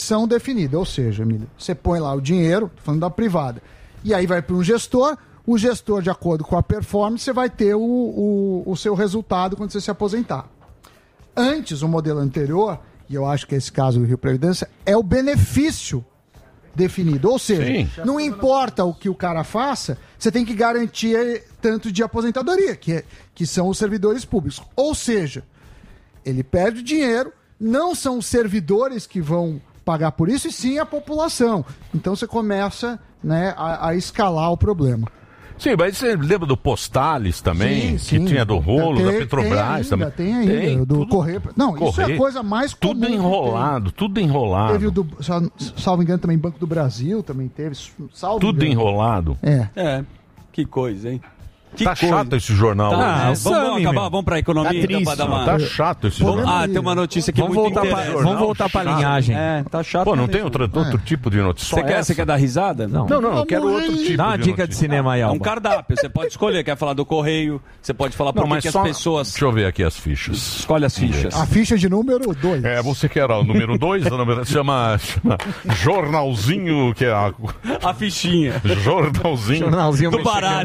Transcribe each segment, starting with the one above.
são definidas. Ou seja, Emílio, você põe lá o dinheiro, tô falando da privada, e aí vai para um gestor, o gestor, de acordo com a performance, você vai ter o seu resultado quando você se aposentar. Antes, o modelo anterior, e eu acho que esse caso do Rio Previdência, é o benefício definido. Ou seja, não importa o que o cara faça, você tem que garantir tanto de aposentadoria, que são os servidores públicos. Ou seja, ele perde dinheiro, não são os servidores que vão pagar por isso, e sim a população. Então você começa, né, a escalar o problema. Sim, mas você lembra do Postales também? Sim. Que tinha do rolo, da Petrobras também. Tem ainda, do Correio. Não, isso é a coisa mais comum. Tudo enrolado, tudo enrolado. Teve o do, salvo engano, também Banco do Brasil, também teve. Tudo enrolado. Que coisa, hein? Que tá coisa. Chato esse jornal. Vamos pra economia. Tá chato esse jornal. Tem uma notícia que muito interessante. Vamos voltar pra linhagem. Tá chato. Pô, não tem outro tipo de notícia? Você quer dar risada? Não, eu quero outro tipo. Dá uma dica de cinema aí, Alba. Um cardápio, você pode escolher. Quer falar do Correio, você pode falar por que as pessoas... Deixa eu ver aqui as fichas. Escolhe as fichas. A ficha de número 2. Você quer o número 2? chama jornalzinho, que é a fichinha. Jornalzinho do baralho.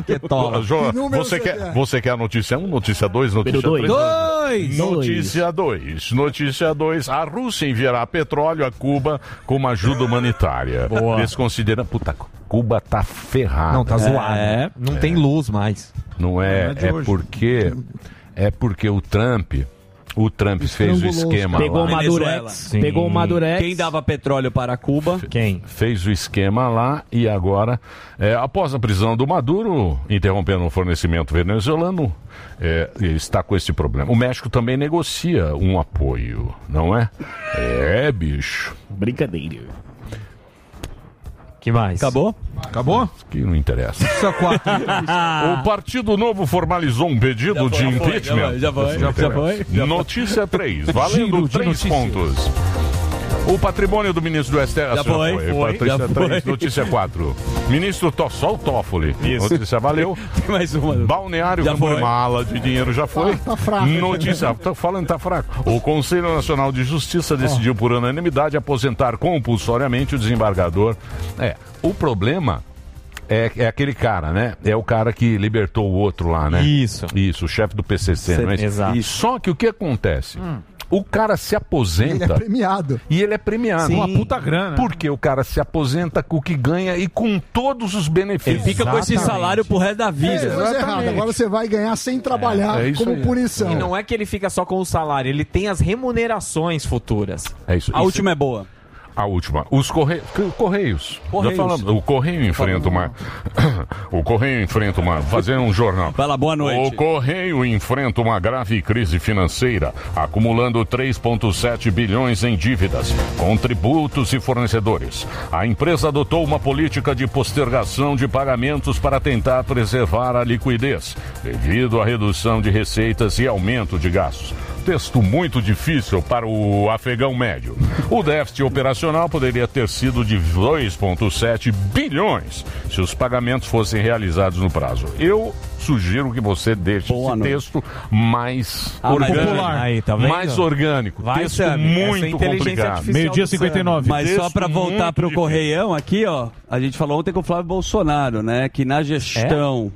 Você quer a notícia 1, notícia 2, notícia 3? Notícia 2. A Rússia enviará petróleo a Cuba como ajuda humanitária. Eles consideram... Puta, Cuba tá ferrada. Não, tá zoado. Não tem luz mais. Não é porque o Trump fez o esquema pegou lá. Pegou o Madurex. Quem dava petróleo para Cuba? Quem? Fez o esquema lá e agora, após a prisão do Maduro, interrompendo o fornecimento venezuelano, está com esse problema. O México também negocia um apoio, não é? Bicho. Brincadeira. Que mais? Acabou? Que não interessa. O Partido Novo formalizou um pedido de impeachment. Já foi. Notícia 3, valendo 3 pontos. O patrimônio do ministro do STF... Já foi. Patrícia 3, notícia 4. Ministro só o Toffoli. Isso. Notícia valeu. Tem mais uma. Balneário com mala de dinheiro já foi. Tá fraco. Notícia... Tô falando tá fraco. O Conselho Nacional de Justiça decidiu por unanimidade aposentar compulsoriamente o desembargador. O problema... É aquele cara, né? É o cara que libertou o outro lá, né? Isso, o chefe do PCC, não é isso? Exato. Só que o que acontece? O cara se aposenta... Ele é premiado. E ele é premiado. Sim. Uma puta grana. Porque o cara se aposenta com o que ganha e com todos os benefícios. Ele fica com esse salário pro resto da vida. Agora você vai ganhar sem trabalhar como punição. E não é que ele fica só com o salário, ele tem as remunerações futuras. É isso. A última é boa. A última. Os Correios. Já falamos. O Correio enfrenta uma... O Correio enfrenta uma... Fazendo um jornal. Fala, boa noite. O Correio enfrenta uma grave crise financeira, acumulando 3,7 bilhões em dívidas, com tributos e fornecedores. A empresa adotou uma política de postergação de pagamentos para tentar preservar a liquidez, devido à redução de receitas e aumento de gastos. Texto muito difícil para o afegão médio. O déficit operacional poderia ter sido de 2,7 bilhões se os pagamentos fossem realizados no prazo. Eu sugiro que você deixe esse texto mais orgânico. Aí, tá vendo? Mais orgânico. Texto muito complicado. Meio-dia 59. Mas só para voltar para o Correião aqui, ó. A gente falou ontem com o Flávio Bolsonaro, né? Que na gestão...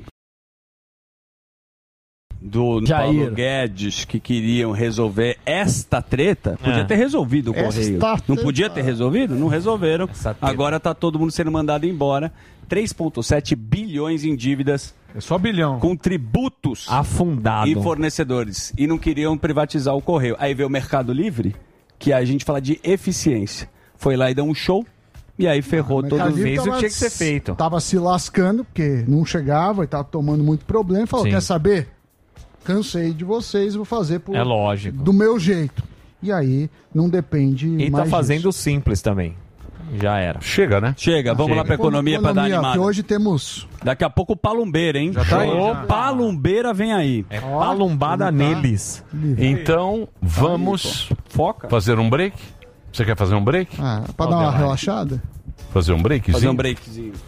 do Paulo Guedes, que queriam resolver esta treta, podia ter resolvido o Correio. Não podia ter resolvido? Não resolveram. Agora está todo mundo sendo mandado embora. 3,7 bilhões em dívidas. É só bilhão. Com tributos afundado e fornecedores. E não queriam privatizar o Correio. Aí veio o Mercado Livre, que a gente fala de eficiência. Foi lá e deu um show. E aí ferrou todo mundo. Fez o que tinha que ser feito. Tava se lascando, porque não chegava e tava tomando muito problema. Falou, quer saber? Cansei de vocês, vou fazer do meu jeito. E aí, não depende mais tá fazendo simples também. Já era. Chega, né? Chega, vamos lá pra economia pra dar animada. Hoje temos... Daqui a pouco o Palumbeira, hein? Já tá aí. Palumbeira vem aí. É palumbada neles. Então, vamos fazer um break? Você quer fazer um break? Pra dar uma relaxada? Fazer um breakzinho? Fazer um breakzinho.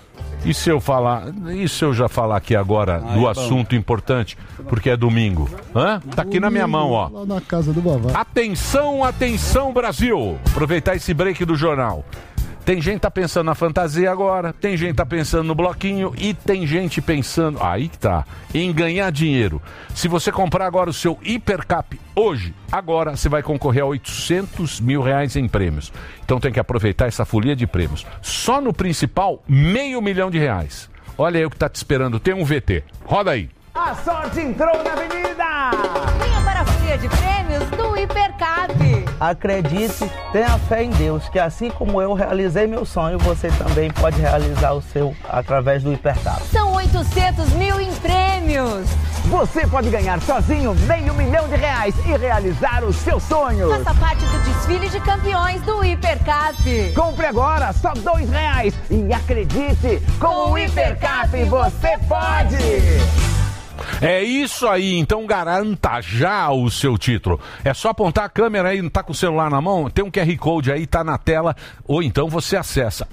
E se eu já falar aqui agora do assunto importante, porque é domingo? Tá aqui na minha mão, ó. Lá na casa do Bavá. Atenção, atenção, Brasil! Aproveitar esse break do jornal. Tem gente que tá pensando na fantasia agora, tem gente que tá pensando no bloquinho e tem gente pensando, aí que tá, em ganhar dinheiro. Se você comprar agora o seu Hipercap hoje, agora você vai concorrer a R$800 mil em prêmios. Então tem que aproveitar essa folia de prêmios. Só no principal, R$500 mil. Olha aí o que tá te esperando, tem um VT. Roda aí. A sorte entrou na avenida! Venha para a folia de prêmios do Hipercap. Acredite, tenha fé em Deus, que assim como eu realizei meu sonho, você também pode realizar o seu através do Hipercap. São R$800 mil em prêmios. Você pode ganhar sozinho R$500 mil e realizar os seus sonhos. Faça parte do desfile de campeões do Hipercap. Compre agora, só R$2. E acredite, com o Hipercap você pode! É isso aí, então garanta já o seu título. É só apontar a câmera aí, não tá com o celular na mão? Tem um QR Code aí, tá na tela. Ou então você acessa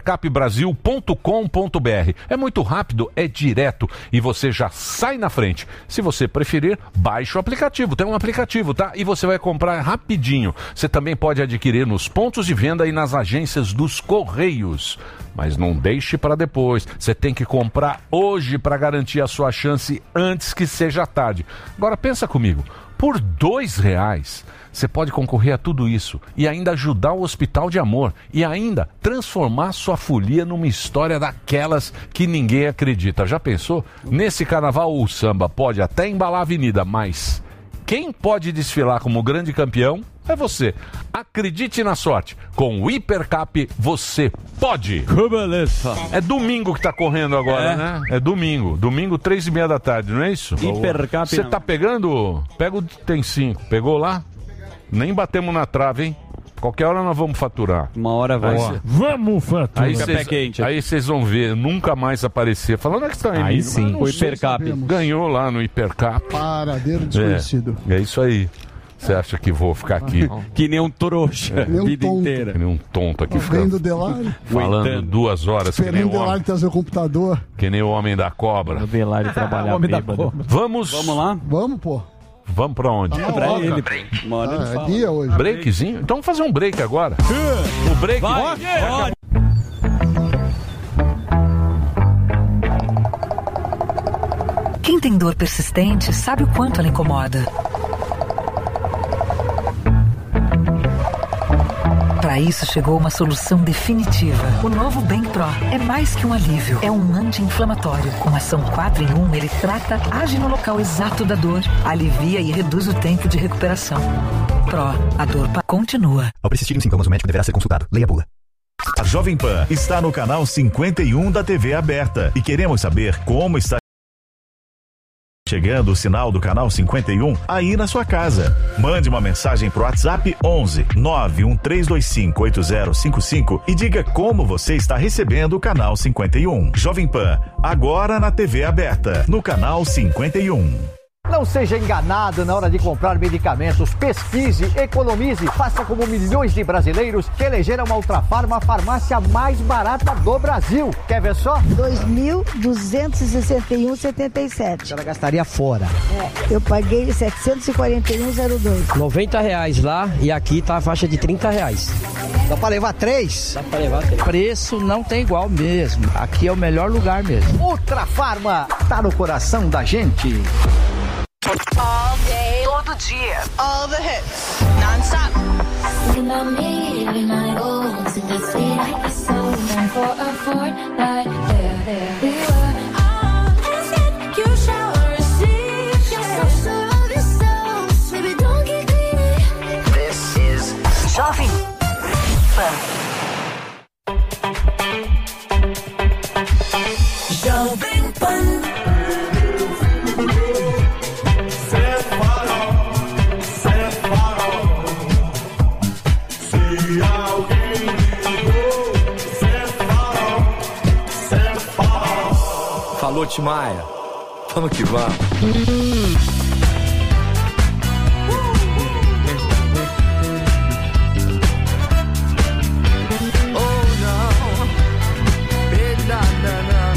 hipercapbrasil.com.br. É muito rápido, é direto e você já sai na frente. Se você preferir, baixe o aplicativo. Tem um aplicativo, tá? E você vai comprar rapidinho. Você também pode adquirir nos pontos de venda e nas agências dos Correios. Mas não deixe para depois. Você tem que comprar hoje para garantir a sua chance antes que seja tarde. Agora pensa comigo, por R$2 você pode concorrer a tudo isso e ainda ajudar o Hospital de Amor e ainda transformar sua folia numa história daquelas que ninguém acredita. Já pensou? Nesse carnaval o samba pode até embalar a avenida, mas quem pode desfilar como grande campeão é você. Acredite na sorte. Com o Hipercap você pode. É domingo que tá correndo agora, né? É domingo. Domingo, 3:30 da tarde, não é isso? Hipercap. Você tá pegando? Pega o Tem 5. Pegou lá? Nem batemos na trave, hein? Qualquer hora nós vamos faturar. Uma hora vai ser. Vamos faturar. Aí vocês vão ver, nunca mais aparecer. Falando que está em aí sim, o Hipercap. Ganhou lá no Hipercap. Paradeiro desconhecido. É isso aí. Você acha que vou ficar aqui? Que nem um trouxa a vida inteira. Que nem um tonto aqui. Vendo o Delari. Falando 2 horas. Esperando o Delari trazer o computador. Que nem o homem da cobra. O Delari trabalhar bêbado. Vamos lá? Vamos, pô. Vamos pra onde? Pra ele. É dia hoje. Breakzinho? Então vamos fazer um break agora. O break. Vai. Quem tem dor persistente sabe o quanto ela incomoda. Para isso chegou uma solução definitiva. O novo Bem Pro é mais que um alívio, é um anti-inflamatório. Com ação 4 em 1, ele trata, age no local exato da dor, alivia e reduz o tempo de recuperação. Pro, a dor continua. Ao persistirem sintomas, o médico deverá ser consultado. Leia a bula. A Jovem Pan está no canal 51 da TV aberta e queremos saber como está chegando o sinal do canal 51 aí na sua casa. Mande uma mensagem pro WhatsApp 11 91325 8055 e diga como você está recebendo o canal 51. Jovem Pan, agora na TV aberta, no canal 51. Não seja enganado na hora de comprar medicamentos. Pesquise, economize, faça como milhões de brasileiros que elegeram a Ultrafarma a farmácia mais barata do Brasil. Quer ver só? 2.261,77. A senhora gastaria fora. Eu paguei 741,02. R$90 lá e aqui tá a faixa de R$30. Dá pra levar 3? Dá pra levar 3. Preço não tem igual mesmo. Aqui é o melhor lugar mesmo. Ultrafarma tá no coração da gente. All day, todo dia. All the hits, non-stop. Thinking about me every night, oh, to be sweet like a soul. And for a fortnight, there we were. Let's get you shower, receive your soul, baby, don't get greedy. This is Jovem Pan. Jovem Pan. Falou, Timaya. Vamos que vamos. Oh, no.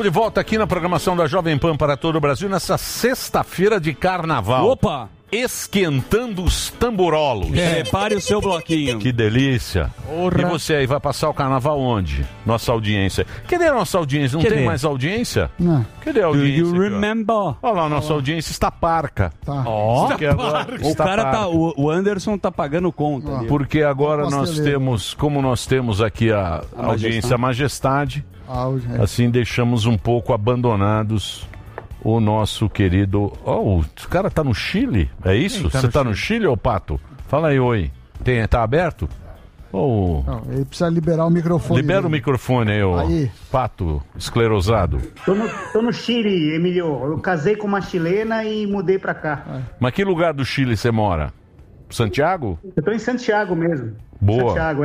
Estamos de volta aqui na programação da Jovem Pan para todo o Brasil nessa sexta-feira de carnaval. Opa! Esquentando os tamborolos. Prepare o seu bloquinho. Que delícia. E você aí vai passar o carnaval onde? Nossa audiência. Cadê a nossa audiência? Não tem mais audiência? Não. Cadê a audiência? Do you remember? Olha lá, nossa audiência está parca. Tá. O cara tá, o Anderson tá pagando conta. ali. Porque agora nós temos, como nós temos aqui a audiência Majestade, assim deixamos um pouco abandonados o nosso querido... Oh, o cara tá no Chile? É isso? Você tá no Chile, ô Pato? Fala aí, oi. Tá aberto? Oh. Não, ele precisa liberar o microfone. Libera o microfone aí, ô Pato esclerosado. Tô no Chile, Emílio. Eu casei com uma chilena e mudei pra cá. Mas que lugar do Chile você mora? Santiago? Eu tô em Santiago mesmo. Boa. Santiago,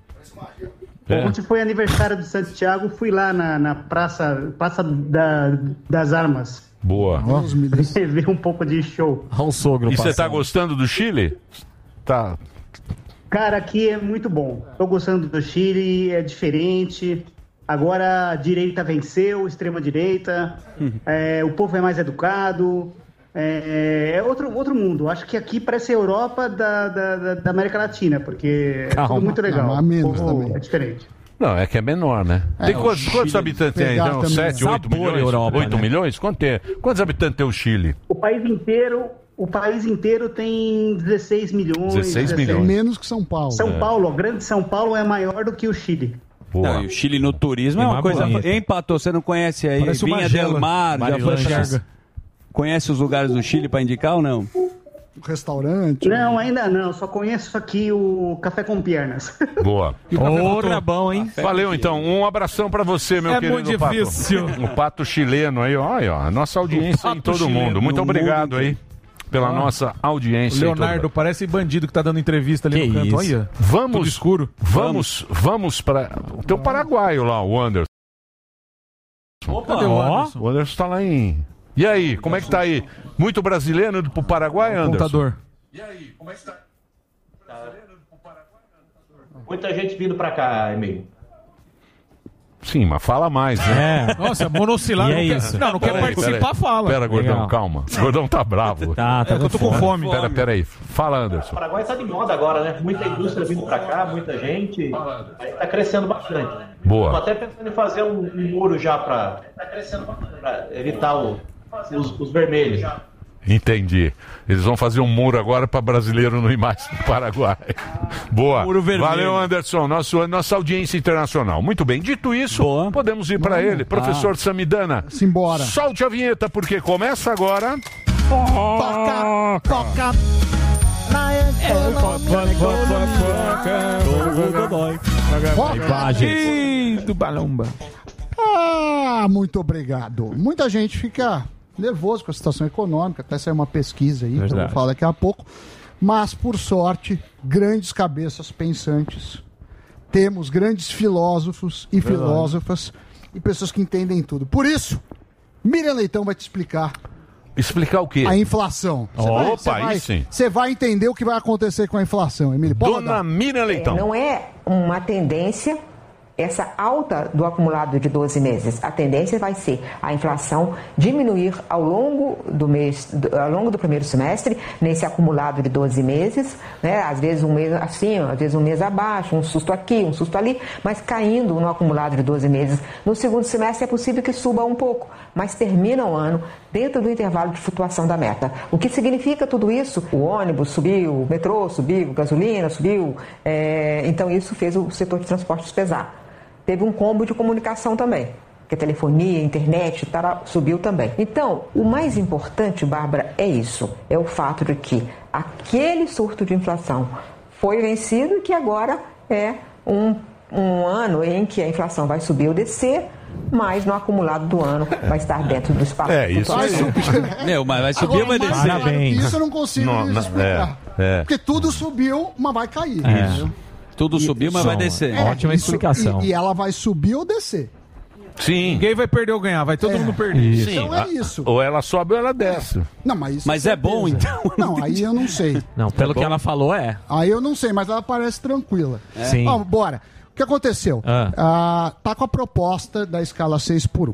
Ontem foi aniversário de Santiago, fui lá na Praça das Armas. Boa. Ver um pouco de show. E você tá gostando do Chile? Tá. Cara, aqui é muito bom. Tô gostando do Chile, é diferente. Agora a direita venceu, extrema direita. O povo é mais educado. É outro mundo. Acho que aqui parece a Europa da América Latina, porque é tudo muito legal. É diferente. Não, é que é menor, né? Tem quantos habitantes tem aí? Então, 7, 8 milhões? Europa, 8 milhões? Quantos habitantes tem o Chile? O país inteiro tem 16 milhões. 16 milhões. Menos que São Paulo. O grande São Paulo é maior do que o Chile. Não, e o Chile no turismo é uma coisa... Hein, Pato, você não conhece aí? Parece Vinha del Mar, já foi... Conhece os lugares do Chile para indicar ou não? Restaurante? Não, ainda não. Só conheço aqui o Café com Pernas. Boa. Ora, bom, hein? Valeu, então. Um abração pra você, meu querido muito difícil. Pato. O Pato chileno aí, ó, a nossa audiência em todo mundo. Muito obrigado aí pela nossa audiência. O Leonardo parece bandido que tá dando entrevista ali no canto. Olha, vamos, tudo escuro. Vamos para... Tem o paraguaio lá, o Anderson. Cadê o Anderson? O Anderson tá lá em... E aí, como é que tá aí? Muito brasileiro indo pro Paraguai, Anderson? Contador. E aí, como é que tá? Muita gente vindo pra cá, Emílio. Sim, mas fala mais, né? Nossa, monossilário. Não quer participar, fala. Pera, gordão, calma. O gordão tá bravo. Tá eu tô com fome. Pera aí. Fala, Anderson. O Paraguai tá de moda agora, né? Muita indústria vindo pra cá, muita gente. Aí tá crescendo bastante. Boa. Tô até pensando em fazer um muro já pra evitar os vermelhos. Entendi. Eles vão fazer um muro agora para brasileiro não ir mais pro Paraguai. Boa. Muro vermelho. Valeu, Anderson. Nossa audiência internacional. Muito bem. Dito isso, podemos ir para ele. Professor Samidana. Simbora. Solte a vinheta, porque começa agora... Toca. Do Balomba. Muito obrigado. Muita gente fica nervoso com a situação econômica, até saiu uma pesquisa aí, que eu vou falar daqui a pouco. Mas, por sorte, grandes cabeças pensantes. Temos grandes filósofos e filósofas e pessoas que entendem tudo. Por isso, Miriam Leitão vai te explicar. Explicar o quê? A inflação. Aí sim. Você vai entender o que vai acontecer com a inflação, Emílio. Dona Miriam Leitão. Não é uma tendência essa alta do acumulado de 12 meses. A tendência vai ser a inflação diminuir ao longo do primeiro semestre, nesse acumulado de 12 meses, né? Às vezes um mês acima, às vezes um mês abaixo, um susto aqui, um susto ali, mas caindo no acumulado de 12 meses. No segundo semestre é possível que suba um pouco, mas termina o ano dentro do intervalo de flutuação da meta. O que significa tudo isso? O ônibus subiu, o metrô subiu, gasolina subiu, então isso fez o setor de transportes pesar. Teve um combo de comunicação também, que a telefonia, a internet, subiu também. Então, o mais importante, Bárbara, é isso. É o fato de que aquele surto de inflação foi vencido e que agora é um ano em que a inflação vai subir ou descer, mas no acumulado do ano vai estar dentro do espaço. Isso vai subir. Mas vai subir ou vai descer? Isso eu não consigo explicar. Porque tudo subiu, mas vai cair. Isso. Tudo subiu, mas vai descer. Ótima explicação. E ela vai subir ou descer. Sim. Ninguém vai perder ou ganhar, vai todo mundo perder. Sim. Então é isso. Ou ela sobe ou ela desce. Não, mas mas é bom, então? Não, aí eu não sei. Não, pelo que ela falou, é. Aí eu não sei, mas ela parece tranquila. Sim. Bora. O que aconteceu? Tá com a proposta da escala 6x1.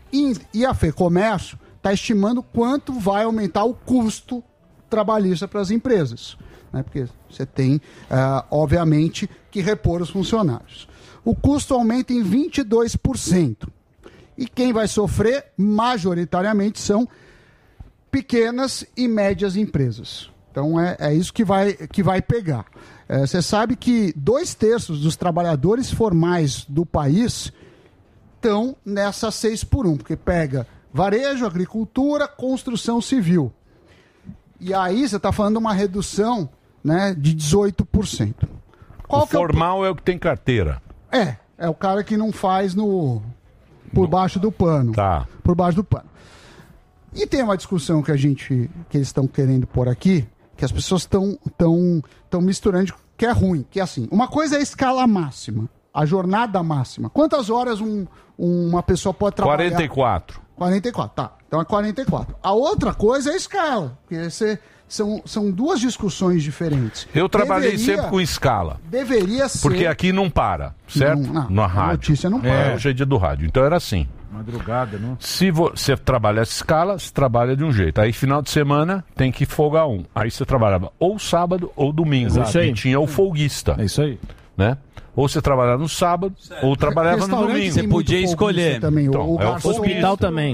E a FEComércio está estimando quanto vai aumentar o custo trabalhista para as empresas, né? Porque você tem, obviamente, que repor os funcionários. O custo aumenta em 22%. E quem vai sofrer, majoritariamente, são pequenas e médias empresas. Então, é isso que vai pegar. Você sabe que 2/3 dos trabalhadores formais do país estão nessa 6x1, porque pega varejo, agricultura, construção civil. E aí você está falando de uma redução, né, de 18%. O formal é o que tem carteira. É o cara que não faz por baixo do pano. Tá. Por baixo do pano. E tem uma discussão que eles estão querendo pôr aqui, que as pessoas estão misturando, que é ruim. Que é assim, uma coisa é a escala máxima, a jornada máxima. Quantas horas uma pessoa pode trabalhar? 44. 44, tá. Então é 44. A outra coisa é a escala, porque são duas discussões diferentes. Eu trabalhei sempre com escala. Deveria ser. Porque aqui não para, certo? Não, na rádio. A notícia não para. Hoje é dia do rádio. Então era assim. Madrugada, não? Se você trabalha essa escala, você trabalha de um jeito. Aí final de semana tem que folgar um. Aí você trabalhava ou sábado ou domingo. Exato. E tinha o folguista. É isso aí. Né? Ou você trabalhava no sábado, ou trabalhava no domingo. Você podia escolher. Também. Então, o hospital também.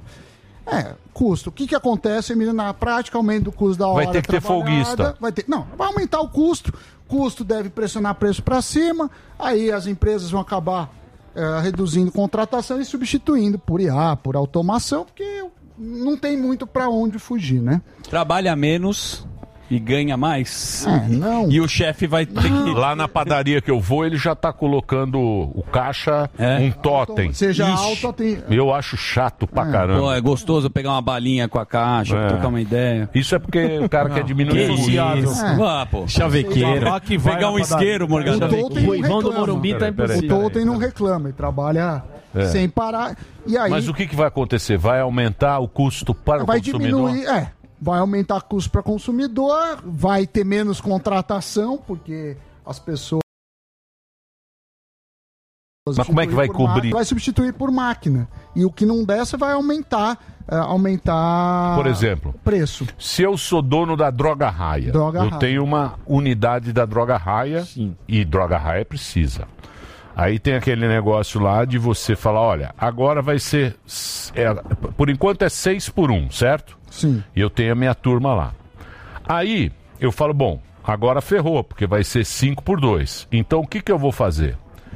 Custo. O que acontece, Emílio, na prática? Aumento do custo da hora. Vai ter que ter folguista. Vai aumentar o custo. Custo deve pressionar preço para cima. Aí as empresas vão acabar reduzindo contratação e substituindo por IA, por automação, porque não tem muito para onde fugir, né? Trabalha menos e ganha mais. Não. E o chefe vai ter que... Lá na padaria que eu vou, ele já tá colocando o caixa, um totem. Seja alto, tem... Eu acho chato pra caramba. Pô, é gostoso pegar uma balinha com a caixa, trocar uma ideia. Isso é porque o cara quer diminuir o custo. Ah, pô. Chavequeiro. Pegar um isqueiro, Morgado. O Ivão do Morumbi tá impossível. O Totem não reclama, ele trabalha sem parar. E aí... Mas o que vai acontecer? Vai aumentar o custo para o consumidor? Vai diminuir, vai aumentar o custo para o consumidor, vai ter menos contratação, porque as pessoas... Mas como é que vai cobrir? Vai substituir por máquina. E o que não der, você vai aumentar por exemplo, preço. Se eu sou dono da Droga Raia, tenho uma unidade da Droga Raia e Droga Raia precisa. Aí tem aquele negócio lá de você falar, olha, agora vai ser... por enquanto é 6x1, certo? Sim. E eu tenho a minha turma lá. Aí eu falo, bom, agora ferrou, porque vai ser 5x2. Então o que eu vou fazer?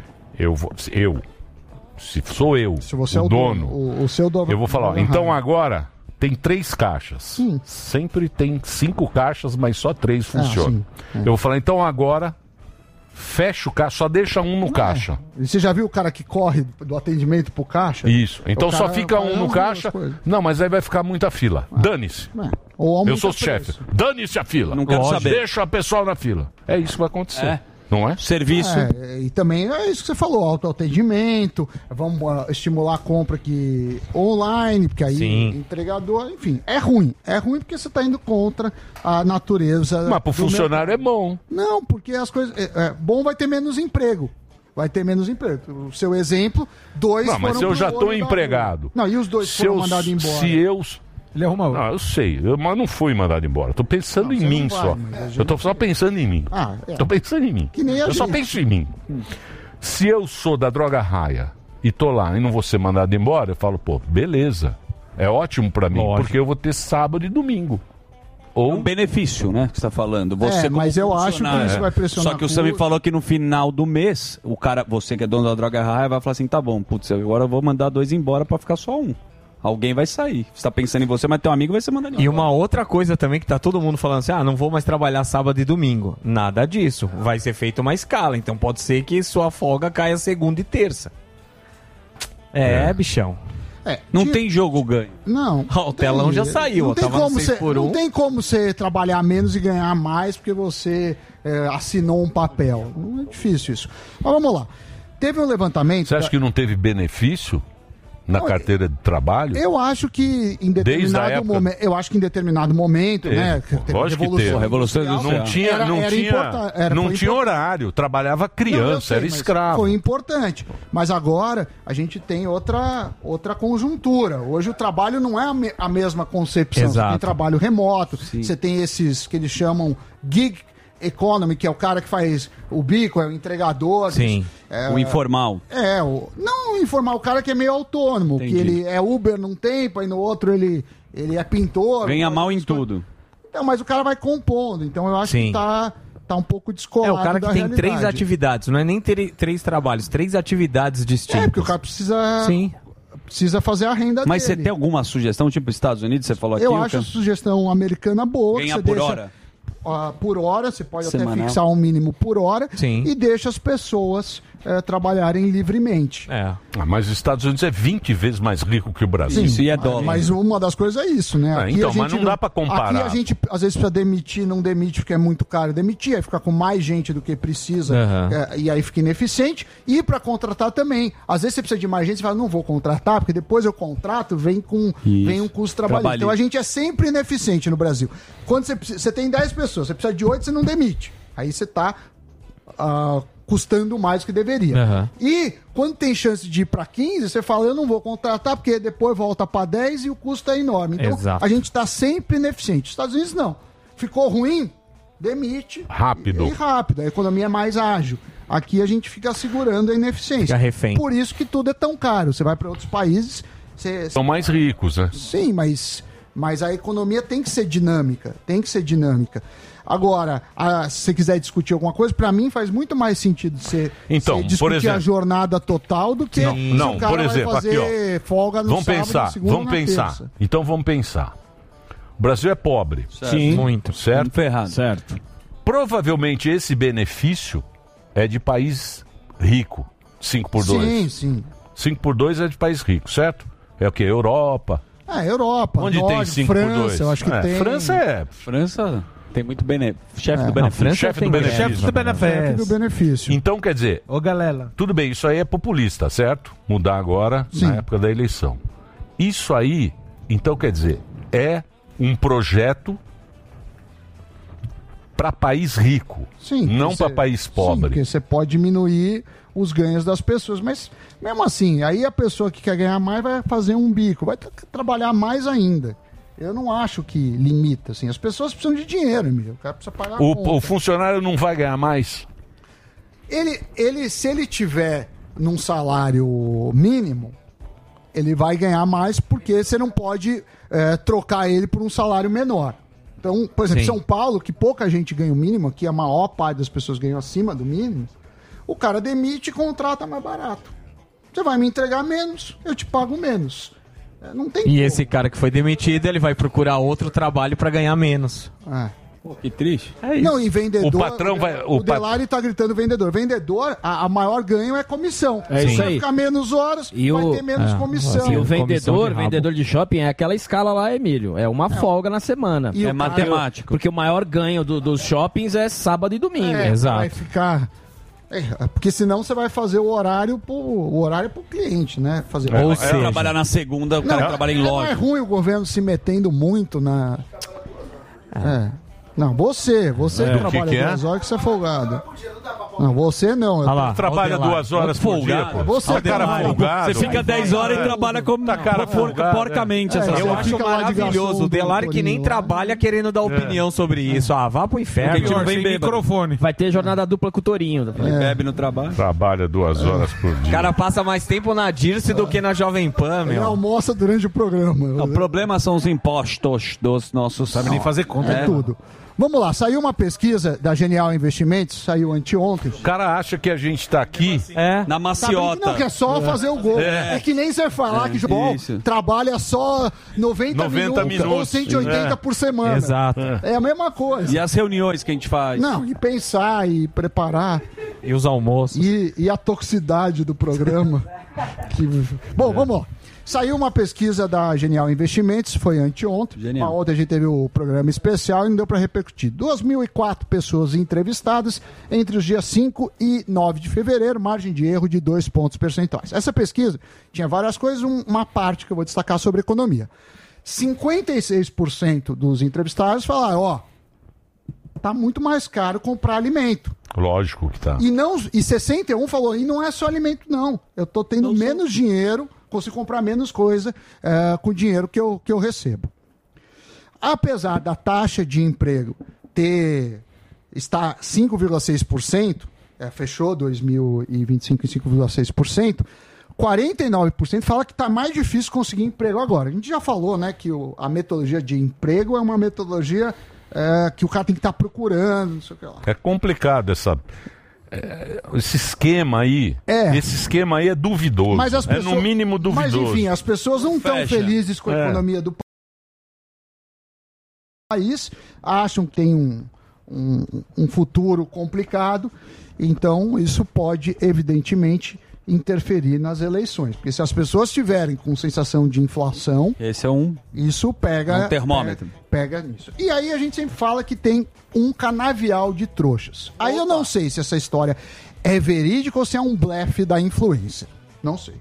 Se sou eu, se você o dono, o seu dono, eu vou falar, ó, então agora tem 3 caixas. Sempre tem 5 caixas, mas só 3 funcionam. Eu vou falar, então agora... Fecha o caixa, só deixa um no caixa. E você já viu o cara que corre do atendimento pro caixa? Isso. Então só fica um no caixa. Não, mas aí vai ficar muita fila. Dane-se. Eu sou o chefe. Dane-se a fila. Não quero saber. Deixa a pessoa na fila. É isso que vai acontecer. Não é? Serviço. E também é isso que você falou, autoatendimento, vamos estimular a compra aqui online, porque aí entregador, enfim, é ruim porque você está indo contra a natureza. Mas para o funcionário é bom. Não, porque as coisas, bom vai ter menos emprego. Vai ter menos emprego. O seu exemplo, 2 Não, mas eu já estou empregado. Não, e os 2 foram mandados embora? Se eu... Ele arruma outro. Não, eu sei, mas não fui mandado embora. Tô pensando em mim só. Eu tô só pensando em mim. Tô pensando em mim. Que nem a eu só penso em mim. Se eu sou da Droga Raia e tô lá e não vou ser mandado embora, eu falo, pô, beleza. É ótimo pra mim, porque eu vou ter sábado e domingo. Ou um benefício, né, que você tá falando. Você mas eu acho que isso vai pressionar. Só que o Sam me falou que no final do mês, o cara, você que é dono da Droga Raia, vai falar assim, tá bom, putz, agora eu vou mandar 2 embora pra ficar só um. Alguém vai sair. Você tá pensando em você, mas teu amigo vai ser mandado embora. E uma outra coisa também que tá todo mundo falando assim, não vou mais trabalhar sábado e domingo. Nada disso. Vai ser feita uma escala. Então pode ser que sua folga caia segunda e terça. Bichão. Não tem jogo ganho. Não. O telão já saiu. Não tem como você trabalhar menos e ganhar mais porque você assinou um papel. Não é difícil isso. Mas vamos lá. Teve um levantamento... Você acha que não teve benefício? na carteira de trabalho? Eu acho que em determinado momento, né? Lógico que teve. Revolução Industrial. Não tinha horário, trabalhava criança, era escravo. Foi importante. Mas agora a gente tem outra conjuntura. Hoje o trabalho não é a mesma concepção. Exato. Você tem trabalho remoto, você tem esses que eles chamam gig economy, que é o cara que faz o bico, é o entregador. Sim. O informal. Não o informal, o cara que é meio autônomo, que ele é Uber num tempo, aí no outro ele é pintor. Ganha mal em tudo. Então, mas o cara vai compondo, então eu acho que tá um pouco descolado. O cara que tem 3 atividades, não é nem 3 trabalhos, 3 atividades distintas. Porque o cara precisa fazer a renda Mas dele. você tem alguma sugestão, tipo Estados Unidos, você falou aqui? Eu acho a sugestão americana boa. Ganhar que por deixa, hora. Por hora, você pode Semanal. até fixar um mínimo por hora. Sim. E deixa as pessoas trabalharem livremente. Mas os Estados Unidos é 20 vezes mais rico que o Brasil. Sim, isso é dólar. Mas uma das coisas é isso, né? Aqui então, a gente mas não dá pra comparar. Aqui a gente, às vezes, precisa demitir, não demite porque é muito caro demitir, aí fica com mais gente do que precisa, e aí fica ineficiente. E para contratar também. Às vezes você precisa de mais gente, você fala, não vou contratar, porque depois eu contrato, vem um custo trabalhista. Então a gente é sempre ineficiente no Brasil. Quando você tem 10 pessoas, você precisa de 8, você não demite. Aí você está custando mais do que deveria. E quando tem chance de ir para 15, você fala, eu não vou contratar, porque depois volta para 10 e o custo é enorme. Então a gente está sempre ineficiente. Estados Unidos não. Ficou ruim? Demite. Rápido. E rápido. A economia é mais ágil. Aqui a gente fica segurando a ineficiência. Fica refém. Por isso que tudo é tão caro. Você vai para outros países... São mais ricos, né? Sim, mas a economia tem que ser dinâmica. Agora, se você quiser discutir alguma coisa, para mim faz muito mais sentido você discutir por exemplo, a jornada total do que se o cara por exemplo, vai fazer aqui, folga no sábado, na segunda, vamos na pensar. terça. Então vamos pensar. O Brasil é pobre. Sim. Muito. Certo? Ferrado. Certo. Provavelmente esse benefício é de país rico. 5x2. Sim. 5x2 é de país rico, certo? É o quê? Europa. Europa. Onde Norte, tem 5x2? França, eu acho que tem. França tem muito benefício. Chefe do benefício. Chefe do benefício. Então, quer dizer... Ô, galera. Tudo bem, isso aí é populista, certo? Mudar agora, na época da eleição. Isso aí, então, quer dizer, é um projeto para país rico, não para país pobre. Sim, porque você pode diminuir os ganhos das pessoas, mas mesmo assim, aí a pessoa que quer ganhar mais vai fazer um bico, vai trabalhar mais ainda. Eu não acho que limita, assim. As pessoas precisam de dinheiro, Emílio. O cara precisa pagar a conta. O funcionário não vai ganhar mais? Se ele tiver num salário mínimo, ele vai ganhar mais porque você não pode trocar ele por um salário menor. Então, por exemplo, São Paulo, que pouca gente ganha o mínimo, aqui a maior parte das pessoas ganham acima do mínimo, o cara demite e contrata mais barato. Você vai me entregar menos, eu te pago menos. Não tem como. Esse cara que foi demitido, ele vai procurar outro trabalho para ganhar menos. Pô, que triste. É isso. Não, e vendedor... O patrão vai... O Delari tá gritando vendedor. Vendedor, a maior ganho é comissão. É isso aí. Se ficar menos horas, vai ter menos comissão. E o vendedor de shopping é aquela escala lá, Emílio. É uma folga na semana. É matemático. Porque o maior ganho dos shoppings é sábado e domingo. Exato. Vai ficar... porque senão você vai fazer o horário pro cliente, né? Ou seja, trabalhar na segunda, o cara trabalha em loja. Não é ruim o governo se metendo muito na... Não, você que trabalha 2 horas que você é folgado. Não, você não. Trabalha 2 horas por dia, pô. Você é cara folgado. Você fica 10 horas e trabalha como porcamente. Eu acho maravilhoso. O Delari que nem trabalha querendo dar opinião sobre isso. Vá pro inferno. Microfone. Vai ter jornada dupla com o Torinho. Bebe no trabalho. Trabalha 2 horas por dia. O cara passa mais tempo na Dirce do que na Jovem Pan, meu. Ele almoça durante o programa. O problema são os impostos dos nossos... Sabe nem fazer conta. É tudo. Vamos lá, saiu uma pesquisa da Genial Investimentos, saiu anteontem. O cara acha que a gente tá aqui na maciota. Não, que é só fazer o gol. É que nem você falar que o trabalha só 90 minutos ou 180 por semana. Exato. É a mesma coisa. E as reuniões que a gente faz? Não, e pensar, e preparar. E os almoços. E a toxicidade do programa. Bom, vamos lá. Saiu uma pesquisa da Genial Investimentos, foi anteontem. Genial. Ontem a gente teve o programa especial e não deu para repercutir. 2.004 pessoas entrevistadas entre os dias 5 e 9 de fevereiro, margem de erro de 2 pontos percentuais. Essa pesquisa tinha várias coisas, uma parte que eu vou destacar sobre economia. 56% dos entrevistados falaram, tá muito mais caro comprar alimento. Lógico que tá. E 61 falou, e não é só alimento, não. Eu tô tendo menos dinheiro, consigo comprar menos coisa com o dinheiro que eu recebo. Apesar da taxa de emprego estar 5,6%, fechou 2025 em 5,6%, 49% fala que está mais difícil conseguir emprego agora. A gente já falou, né, que a metodologia de emprego é uma metodologia que o cara tem que estar procurando, não sei o que lá. É complicado esse esquema aí. Esse esquema aí é duvidoso. Mas as pessoas, no mínimo duvidoso. Mas enfim, as pessoas não estão felizes com a economia do país, acham que tem um futuro complicado, então isso pode, evidentemente, interferir nas eleições. Porque se as pessoas estiverem com sensação de inflação, isso pega um termômetro. Pega nisso. E aí a gente sempre fala que tem um canavial de trouxas. Aí eu não sei se essa história é verídica ou se é um blefe da influência. Não sei.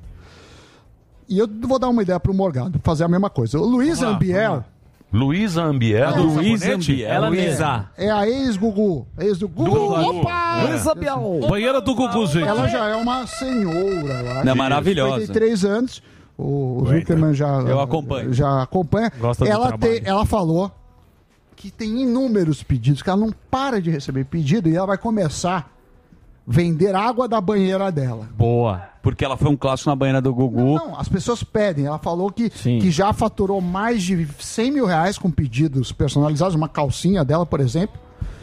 E eu vou dar uma ideia pro Morgado, fazer a mesma coisa. O Luísa Ambiel... Luísa Ambiel? Ela Luísa. É a ex-Gugu. Ex-Gugu. Opa! Luísa Ambiel. Banheira do Gugu, gente. Ela já é uma senhora, eu acho. Não, é maravilhosa. 53 anos. O Zuckerman eu acompanho. Já acompanha. Ela falou que tem inúmeros pedidos, que ela não para de receber pedido e ela vai começar a vender água da banheira dela. Boa. Porque ela foi um clássico na banheira do Gugu. Não, as pessoas pedem. Ela falou que já faturou mais de 100 mil reais com pedidos personalizados. Uma calcinha dela, por exemplo,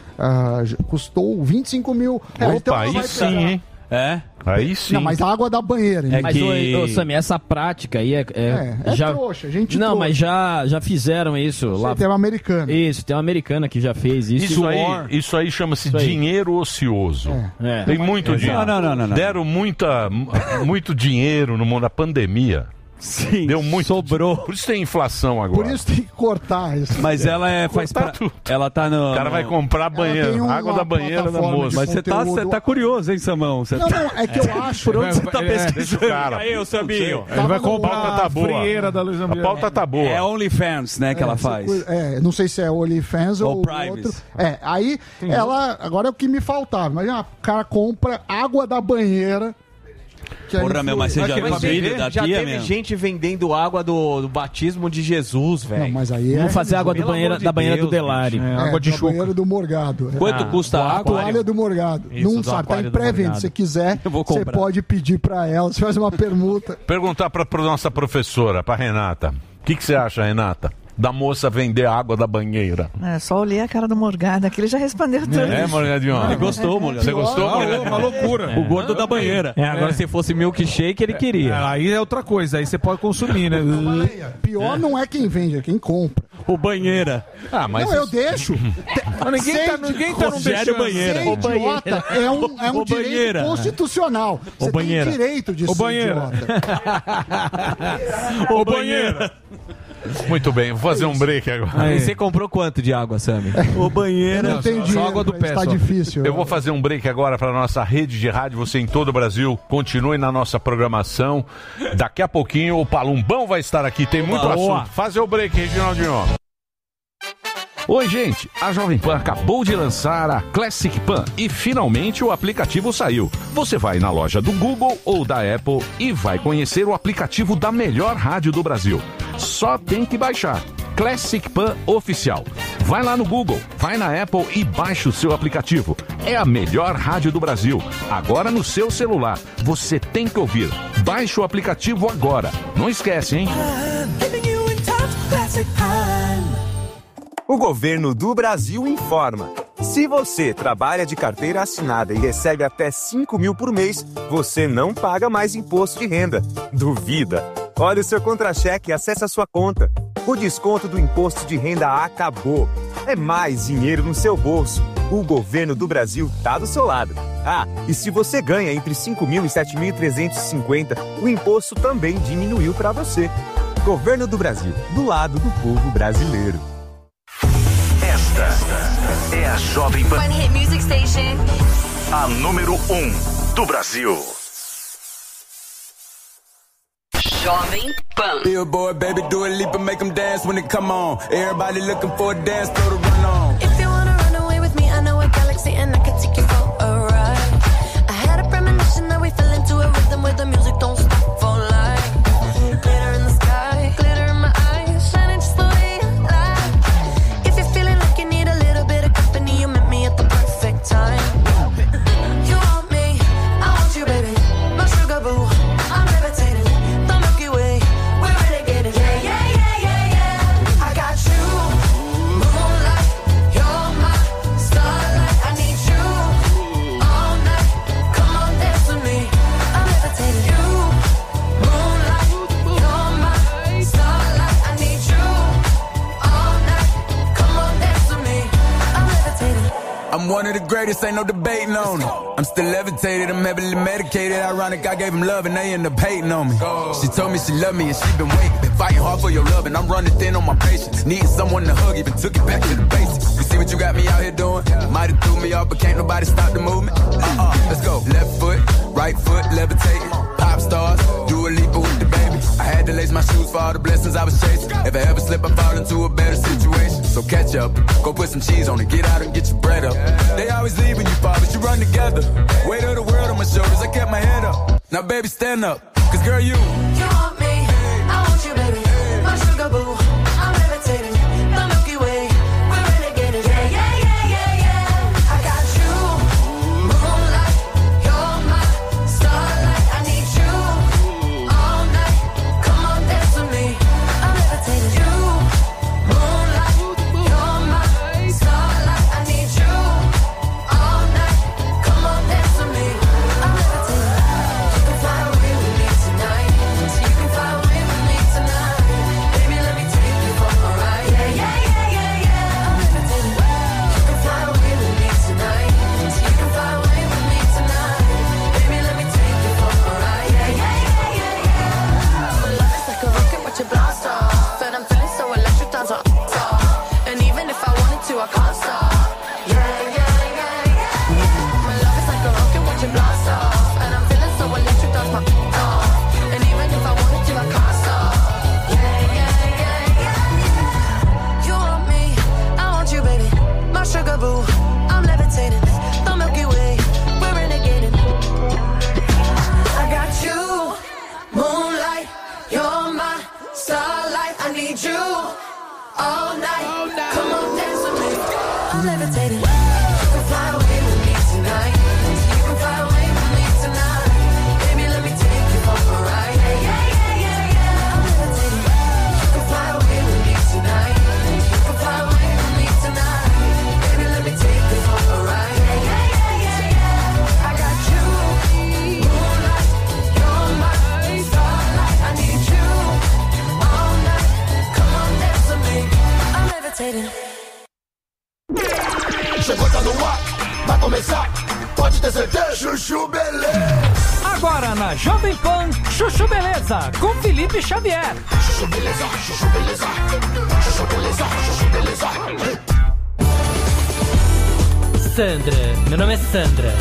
custou 25 mil reais. Opa, então aí sim, hein? Aí sim. Não, mas a água da banheira. Mas, Sammy, essa prática aí já... trouxa, gente Não, trouxa. mas já fizeram isso lá. Tem uma americana. Isso, tem uma americana que já fez isso. Isso aí chama-se dinheiro ocioso. Tem muito dinheiro. Não. Deram muito dinheiro no mundo da pandemia. Sim, deu muito. Sobrou. Por isso tem inflação agora. Por isso tem que cortar isso. Mas ela ela tá no... O cara vai comprar banheiro, água da banheira da moça. Mas você tá curioso, hein, Samão? Não, é que eu acho... Por onde você tá pesquisando? Cara, aí, o Sabinho. Ele vai comprar a frieira da Luísa Ambiel. A pauta tá boa. É OnlyFans, né, que ela faz. Não sei se é OnlyFans ou Privacy. outro. Aí ela... Agora é o que me faltava. Imagina, o cara compra água da banheira... Porra, meu, mas você já viu o vídeo da já tia, teve gente vendendo água do batismo de Jesus, velho. Não, mas aí Vamos fazer água da banheira do Delari. Água de chuca. Banheiro do Morgado. Quanto custa a água? Toalha do Morgado. Não sabe, tá em pré-venda. Se quiser, você pode pedir pra ela, você faz uma permuta. Perguntar pra nossa professora, pra Renata. O que você acha, Renata? Da moça vender água da banheira. Só olhei a cara do Morgado aqui, ele já respondeu tudo. Morgadinho? Ele gostou, Morgado. Você gostou, Morgadinho? Uma loucura. O gordo da banheira. Agora, se fosse milkshake, ele queria. Aí é outra coisa, aí você pode consumir, né? Pior não é quem vende, é quem compra. O banheira. Mas não, eu deixo. Ninguém tá no Rogério Banheira. Ser idiota é um direito constitucional. Você tem direito de ser idiota. O banheira. Muito bem, vou fazer um break agora. Aí você comprou quanto de água, Sammy? O banheiro. Não tem dinheiro, água do pé. Tá difícil. Eu vou fazer um break agora para nossa rede de rádio. Você em todo o Brasil, continue na nossa programação. Daqui a pouquinho o Palumbão vai estar aqui. Tem muito assunto. Fazer o break, Reginaldinho. Oi, gente! A Jovem Pan acabou de lançar a Classic Pan e finalmente o aplicativo saiu. Você vai na loja do Google ou da Apple e vai conhecer o aplicativo da melhor rádio do Brasil. Só tem que baixar. Classic Pan Oficial. Vai lá no Google, vai na Apple e baixa o seu aplicativo. É a melhor rádio do Brasil. Agora no seu celular. Você tem que ouvir. Baixe o aplicativo agora. Não esquece, hein? O governo do Brasil informa. Se você trabalha de carteira assinada e recebe até 5 mil por mês, você não paga mais imposto de renda. Duvida? Olha o seu contra-cheque e acesse a sua conta. O desconto do imposto de renda acabou. É mais dinheiro no seu bolso. O governo do Brasil tá do seu lado. Ah, e se você ganha entre 5.000 e 7.350, o imposto também diminuiu para você. Governo do Brasil, do lado do povo brasileiro. Esta é a Jovem Pan. One Hit Music Station. A número 1 do Brasil. Jovem Pan. Billboard, baby, do a leap and make them dance when it come on. Everybody looking for a dance, throw the run on. If you wanna run away with me, I know a galaxy and I can take you for a ride. I had a premonition that we fell into a rhythm where the music don't stop for life. Glitter in the sky, glitter in my eyes, shining just the way I like. If you're feeling like you need a little bit of company, you met me at the perfect time. You want me, I want you, baby, my sugar boo. I'm levitating, the Milky Way, we're renegading. Yeah, yeah, yeah, yeah, yeah. I got you, moonlight, you're my starlight. I need you all night. Come on, dance with me. I'm levitating. You, moonlight, you're my starlight. I need you all night. Come on, dance with me. I'm levitating. I'm one of the greatest, ain't no debating on it. I'm still levitated, I'm heavily medicated. Ironic, I gave them love and they end up hating on me. She told me she loved me and she been waiting. Been fighting hard for your love and I'm running thin on my patience. Needing someone to hug, even took it back to the basics. You see what you got me out here doing? Might have threw me off, but can't nobody stop the movement. Let's go. Left foot, right foot, levitating. Pop stars, do a leap with the baby. I had to lace my shoes for all the blessings I was chasing. If I ever slip, I fall into a better situation. So catch up, go put some cheese on it, get out and get your bread up. They always leave when you fall, but you run together. Weight of the world on my shoulders, I kept my head up. Now baby, stand up, cause girl, you want me, I want you, baby, my sugar boo. I'm levitating, the Milky Way, we're renegading. Yeah, yeah, yeah, yeah, yeah. I got you, moonlight, you're my starlight. I need you all night. Come on, dance with me. I'm levitating. You, moonlight, you're my starlight. I need you all night. Come on, dance with me. I'm levitating. You can fly away with me tonight. You can fly away with me tonight. Baby, let me take you for a ride. Yeah, yeah, yeah, yeah, yeah. I'm levitating. You can fly away with me tonight. You can fly away with me tonight. Baby, let me take you for a ride. Yeah, yeah, yeah, yeah, yeah. My love is like a rocket, watch it blast off. And I'm feeling so electric, times are off. And even if I wanted to, I can't stop. Yeah, yeah, yeah, yeah. My love is like a rocket, watch it blast off. And I'm feeling so electric, times my off. And even if I wanted to, I can't stop. Yeah, yeah, yeah, yeah. You want me, I want you, baby, my sugar boo. I'm levitating, the Milky Way, we're renegading. I got you, moonlight, you're my starlight. I need you all night. Come on, dance with me. I'm levitating. You can fly away with me tonight. You can fly away with me tonight. Baby, let me take you for a ride. Yeah, yeah, yeah, yeah, yeah. I'm levitating. You can fly away with me tonight. You can fly away with me tonight. Baby, let me take you for a ride. Yeah, yeah, yeah, yeah, yeah. I got you, moonlight, you're my starlight. I need you all night. Come on, dance with me. I'm levitating. Chegou, tá no ar, vai começar, pode ter certeza. Chuchu Beleza. Agora na Jovem Pan, Chuchu Beleza, com Felipe Xavier. Chuchu Beleza, Chuchu Beleza, Chuchu Beleza, Chuchu Beleza. Sandra, meu nome é Sandra.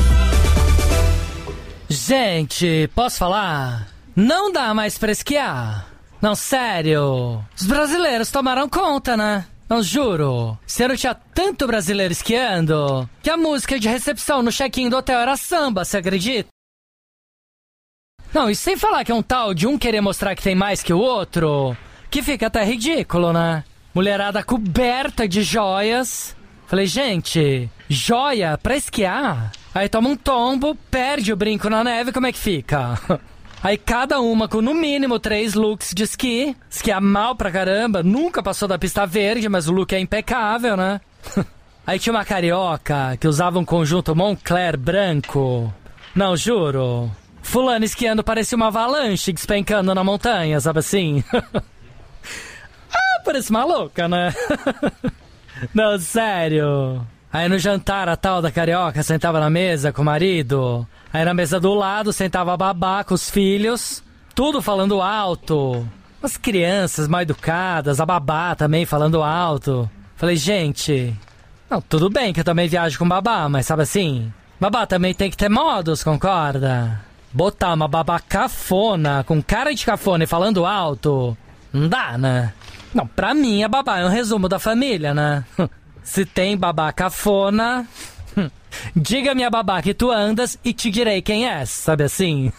Gente, posso falar? Não dá mais pra esquiar. Não, sério. Os brasileiros tomaram conta, né? Não, juro. Você não tinha tanto brasileiro esquiando que a música de recepção no check-in do hotel era samba, você acredita? Não, e sem falar que é um tal de um querer mostrar que tem mais que o outro, que fica até ridículo, né? Mulherada coberta de joias. Falei, gente, joia pra esquiar? Aí toma um tombo, perde o brinco na neve, como é que fica? Aí cada uma com no mínimo 3 looks de esqui. Esquiar mal pra caramba, nunca passou da pista verde, mas o look é impecável, né? Aí tinha uma carioca que usava um conjunto Moncler branco. Não, juro. Fulano esquiando parecia uma avalanche despencando na montanha, sabe assim? Parece maluca, né? Não, sério. Aí no jantar, a tal da carioca sentava na mesa com o marido. Aí na mesa do lado sentava a babá com os filhos. Tudo falando alto. As crianças mal educadas, a babá também falando alto. Falei, gente... Não, tudo bem que eu também viajo com babá, mas sabe assim... Babá também tem que ter modos, concorda? Botar uma babá cafona, com cara de cafona e falando alto... Não dá, né? Não, pra mim a babá é um resumo da família, né? Se tem babá cafona... Diga minha babá que tu andas e te direi quem és, sabe assim?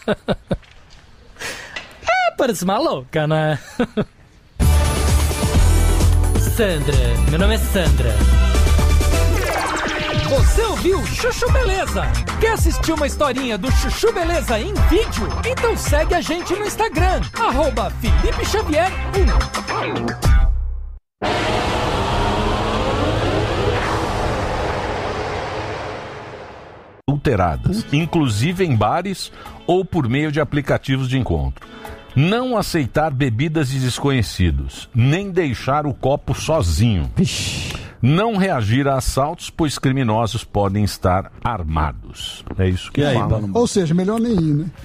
Parece uma louca, né? Sandra, meu nome é Sandra. Você ouviu Chuchu Beleza? Quer assistir uma historinha do Chuchu Beleza em vídeo? Então segue a gente no Instagram, @FelipeXavier1. Adulteradas, inclusive em bares ou por meio de aplicativos de encontro. Não aceitar bebidas de desconhecidos, nem deixar o copo sozinho. Não reagir a assaltos, pois criminosos podem estar armados. É isso que fala. Ou seja, melhor nem ir, né?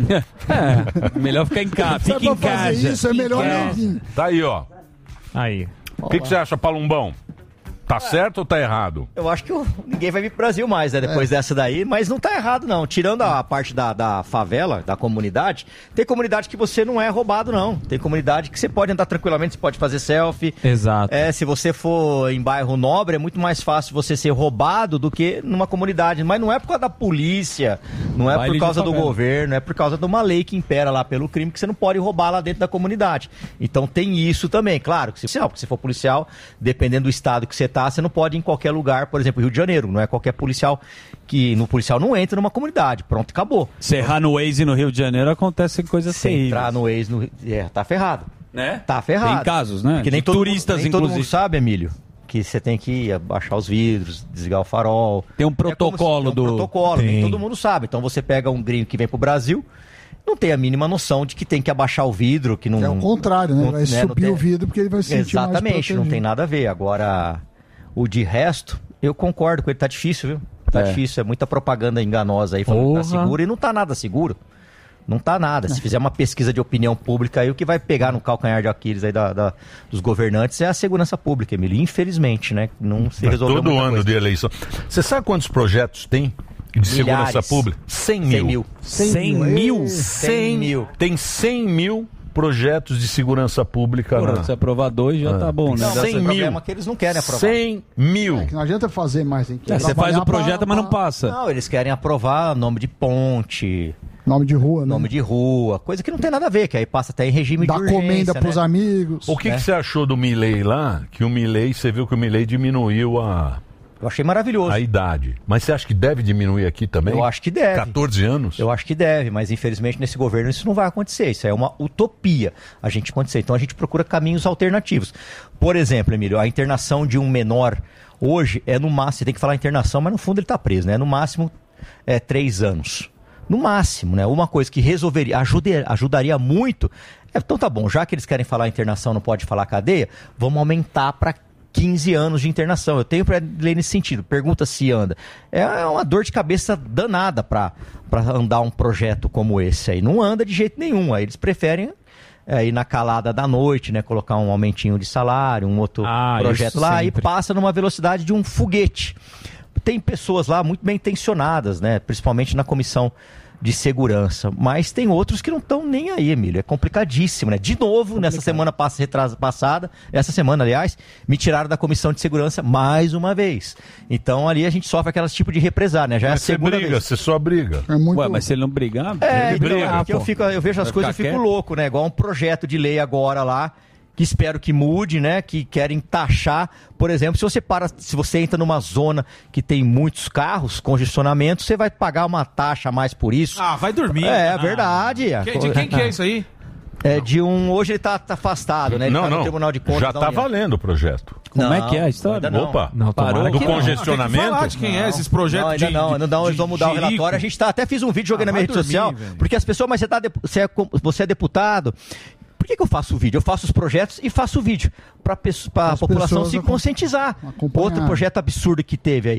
Melhor ficar em casa. Se é Fica pra em fazer casa. isso, é melhor nem ir. Tá aí, ó. Aí. O que você acha, Palumbão? Tá certo ou tá errado? Eu acho que ninguém vai vir pro Brasil mais, né? Depois dessa daí, mas não tá errado, não. Tirando a parte da favela, da comunidade, tem comunidade que você não é roubado, não. Tem comunidade que você pode andar tranquilamente, você pode fazer selfie. Exato. Se você for em bairro nobre, é muito mais fácil você ser roubado do que numa comunidade. Mas não é por causa da polícia, não é Baile por causa de do favela. governo, é por causa de uma lei que impera lá pelo crime que você não pode roubar lá dentro da comunidade. Então tem isso também. Claro que porque se for policial, dependendo do estado que você tá, você não pode ir em qualquer lugar, por exemplo, Rio de Janeiro, não é qualquer policial no policial não entra numa comunidade, pronto, acabou. Se errar no Waze no Rio de Janeiro, acontece coisas Se terríveis. entrar no Waze, tá ferrado. Né? Tá ferrado. Tem casos, né? Porque nem De todo turistas, mundo, nem todo inclusive. mundo sabe, Emílio, que você tem que abaixar os vidros, desligar o farol. Tem um protocolo tem um protocolo, nem Tem. todo mundo sabe. Então você pega um gringo que vem pro Brasil, não tem a mínima noção de que tem que abaixar o vidro, que não... É o contrário, né? Vai não subir tem- o vidro porque ele vai se sentir mais Exatamente, não protegido. tem nada a ver. Agora, o de resto, eu concordo com ele, tá difícil, viu? Tá difícil, é muita propaganda enganosa aí falando que tá seguro e não tá nada seguro. Não tá nada. Se fizer uma pesquisa de opinião pública aí, o que vai pegar no calcanhar de Aquiles aí dos governantes é a segurança pública, Emílio. Infelizmente, né? Não se resolveu Todo muita ano coisa. de eleição. Você sabe quantos projetos tem de segurança Milhares. pública? 100 mil. 100 mil? 100 mil. Tem 100 mil projetos de segurança pública. Porra, na- se aprovar 2 já tá bom, né? Não, mas 100 o problema mil. é que eles não querem aprovar. 100 mil. Que não adianta fazer mais, hein? Você faz o projeto, mas não passa. Não, eles querem aprovar nome de ponte, Nome de rua, né? nome de rua, coisa que não tem nada a ver, que aí passa até em regime Dá de urgência, comenda né? pros amigos. O que você achou do Milei lá? Que o Milei, você viu que o Milei diminuiu Eu achei maravilhoso. a idade. Mas você acha que deve diminuir aqui também? Eu acho que deve. 14 anos? Eu acho que deve, mas infelizmente nesse governo isso não vai acontecer. Isso é uma utopia a gente acontecer. Então a gente procura caminhos alternativos. Por exemplo, Emílio, a internação de um menor hoje é no máximo, você tem que falar internação, mas no fundo ele está preso, né? No máximo 3 anos. No máximo, né? Uma coisa que resolveria, ajudaria muito. Então tá bom, já que eles querem falar internação, não pode falar cadeia, vamos aumentar para 15 anos de internação. Eu tenho para ler nesse sentido. Pergunta se anda. É uma dor de cabeça danada para andar um projeto como esse aí. Não anda de jeito nenhum. Aí eles preferem ir na calada da noite, né? Colocar um aumentinho de salário, um outro projeto isso lá sempre. e passa numa velocidade de um foguete. Tem pessoas lá muito bem intencionadas, né? Principalmente na comissão de segurança, mas tem outros que não estão nem aí, Emílio, é complicadíssimo, né? De novo, nessa semana passada, essa semana, aliás, me tiraram da comissão de segurança mais uma vez. Então ali a gente sofre aquelas tipo de represar, né? Já é a Mas você segunda briga, vez. você só briga. Ué, mas se ele não brigar, É, ele então, briga. é porque eu vejo as Vai coisas e ficar fico quieto? louco, né? Igual um projeto de lei agora lá, que espero que mude, né? Que querem taxar, por exemplo, se você entra numa zona que tem muitos carros, congestionamento, você vai pagar uma taxa a mais por isso. Ah, vai dormir. É verdade. De quem que é isso aí? É de um. Hoje ele tá afastado, né? Ele tá no Tribunal de Contas. Já da tá União. valendo o projeto. Como é que é a história? Ainda não. Opa, Não, parou tomara do que não. congestionamento. Tem que falar de quem é esses projetos Não, ainda de- não, de- eles vão mudar o de rico. relatório. A gente até fiz um vídeo, joguei na minha rede vai social, dormir, velho. porque as pessoas, mas você é deputado. Por que eu faço o vídeo? Eu faço os projetos e faço o vídeo para a população pessoas se conscientizar. acompanhar. Outro projeto absurdo que teve aí.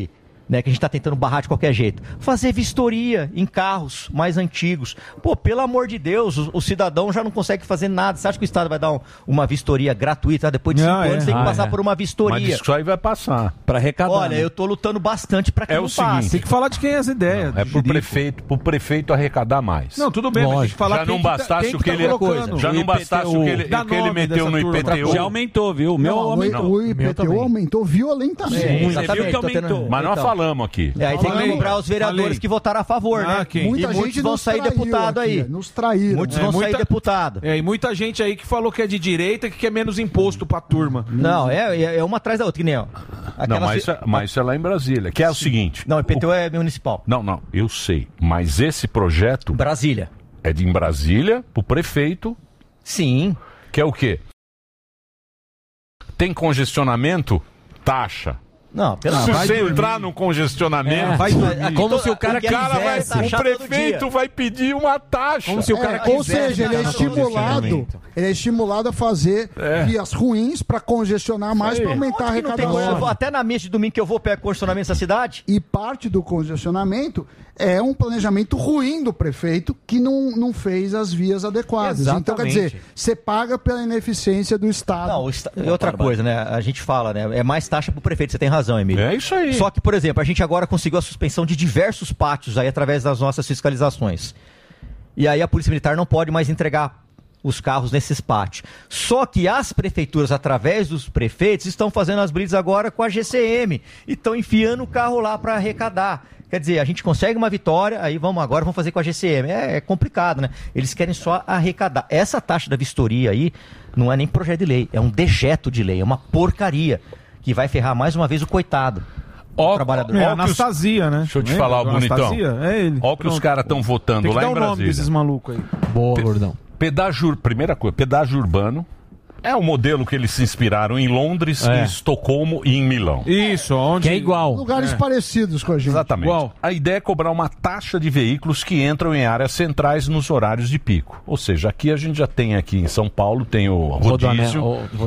né, que a gente está tentando barrar de qualquer jeito. Fazer vistoria em carros mais antigos. Pô, pelo amor de Deus, o cidadão já não consegue fazer nada. Você acha que o Estado vai dar uma vistoria gratuita? Depois de 5 anos tem que passar por uma vistoria. Mas isso aí vai passar. Para arrecadar. Olha, eu tô lutando bastante para que não passe. Tem que falar de quem é as ideias. É pro prefeito arrecadar mais. Não, tudo bem, mas tem que falar já não bastasse o que ele já não bastasse o que ele meteu no IPTU. Já aumentou, viu? O IPTU aumentou violentamente. Exatamente. Mas nós falamos aqui. Aí tem que cobrar os vereadores que votaram a favor, né? Muita muitos gente vão sair deputado aí. Nos traíram. Muitos vão sair deputado. E muita gente aí que falou que é de direita e que quer menos imposto pra turma. Não, é uma atrás da outra, que nem mas isso é lá em Brasília, que é o seguinte... Não, o IPTU é municipal. Não, eu sei. Mas esse projeto... Brasília. É em Brasília, pro prefeito... Sim. Que é o quê? Tem congestionamento? Taxa. Não, se você entrar no congestionamento, como se o cara o prefeito vai pedir uma taxa. Como se o cara ou seja, ele é estimulado a fazer vias ruins para congestionar mais, para aumentar a arrecadação. Até na missa de domingo que eu vou pegar congestionamento nessa cidade. E parte do congestionamento é um planejamento ruim do prefeito que não fez as vias adequadas. Exatamente. Então, quer dizer, você paga pela ineficiência do Estado. Não, e outra coisa, né? A gente fala, né? É mais taxa pro prefeito, você tem razão, Emílio. É isso aí. Só que, por exemplo, a gente agora conseguiu a suspensão de diversos pátios aí através das nossas fiscalizações. E aí a Polícia Militar não pode mais entregar os carros nesses pátios. Só que as prefeituras, através dos prefeitos, estão fazendo as blitz agora com a GCM. E estão enfiando o carro lá para arrecadar. Quer dizer, a gente consegue uma vitória, aí vamos fazer com a GCM. É complicado, né? Eles querem só arrecadar. Essa taxa da vistoria aí não é nem projeto de lei, é um dejeto de lei, é uma porcaria que vai ferrar mais uma vez o coitado. O trabalhador. É a Anastasia, né? Deixa eu te falar, bonitão. É ele. Olha o que os caras estão votando Tem que lá dar em o Brasília. nome desses malucos aí. Boa, gordão. Primeira coisa, pedágio urbano. É o modelo que eles se inspiraram em Londres, em Estocolmo e em Milão. Isso, onde... Que é igual. Lugares parecidos com a gente. Exatamente. Igual. A ideia é cobrar uma taxa de veículos que entram em áreas centrais nos horários de pico. Ou seja, aqui a gente já tem aqui em São Paulo, tem o rodízio,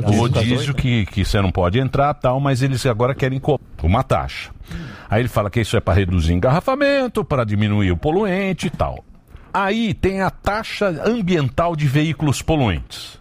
que você não pode entrar tal, mas eles agora querem cobrar uma taxa. Aí ele fala que isso é para reduzir engarrafamento, para diminuir o poluente e tal. Aí tem a taxa ambiental de veículos poluentes.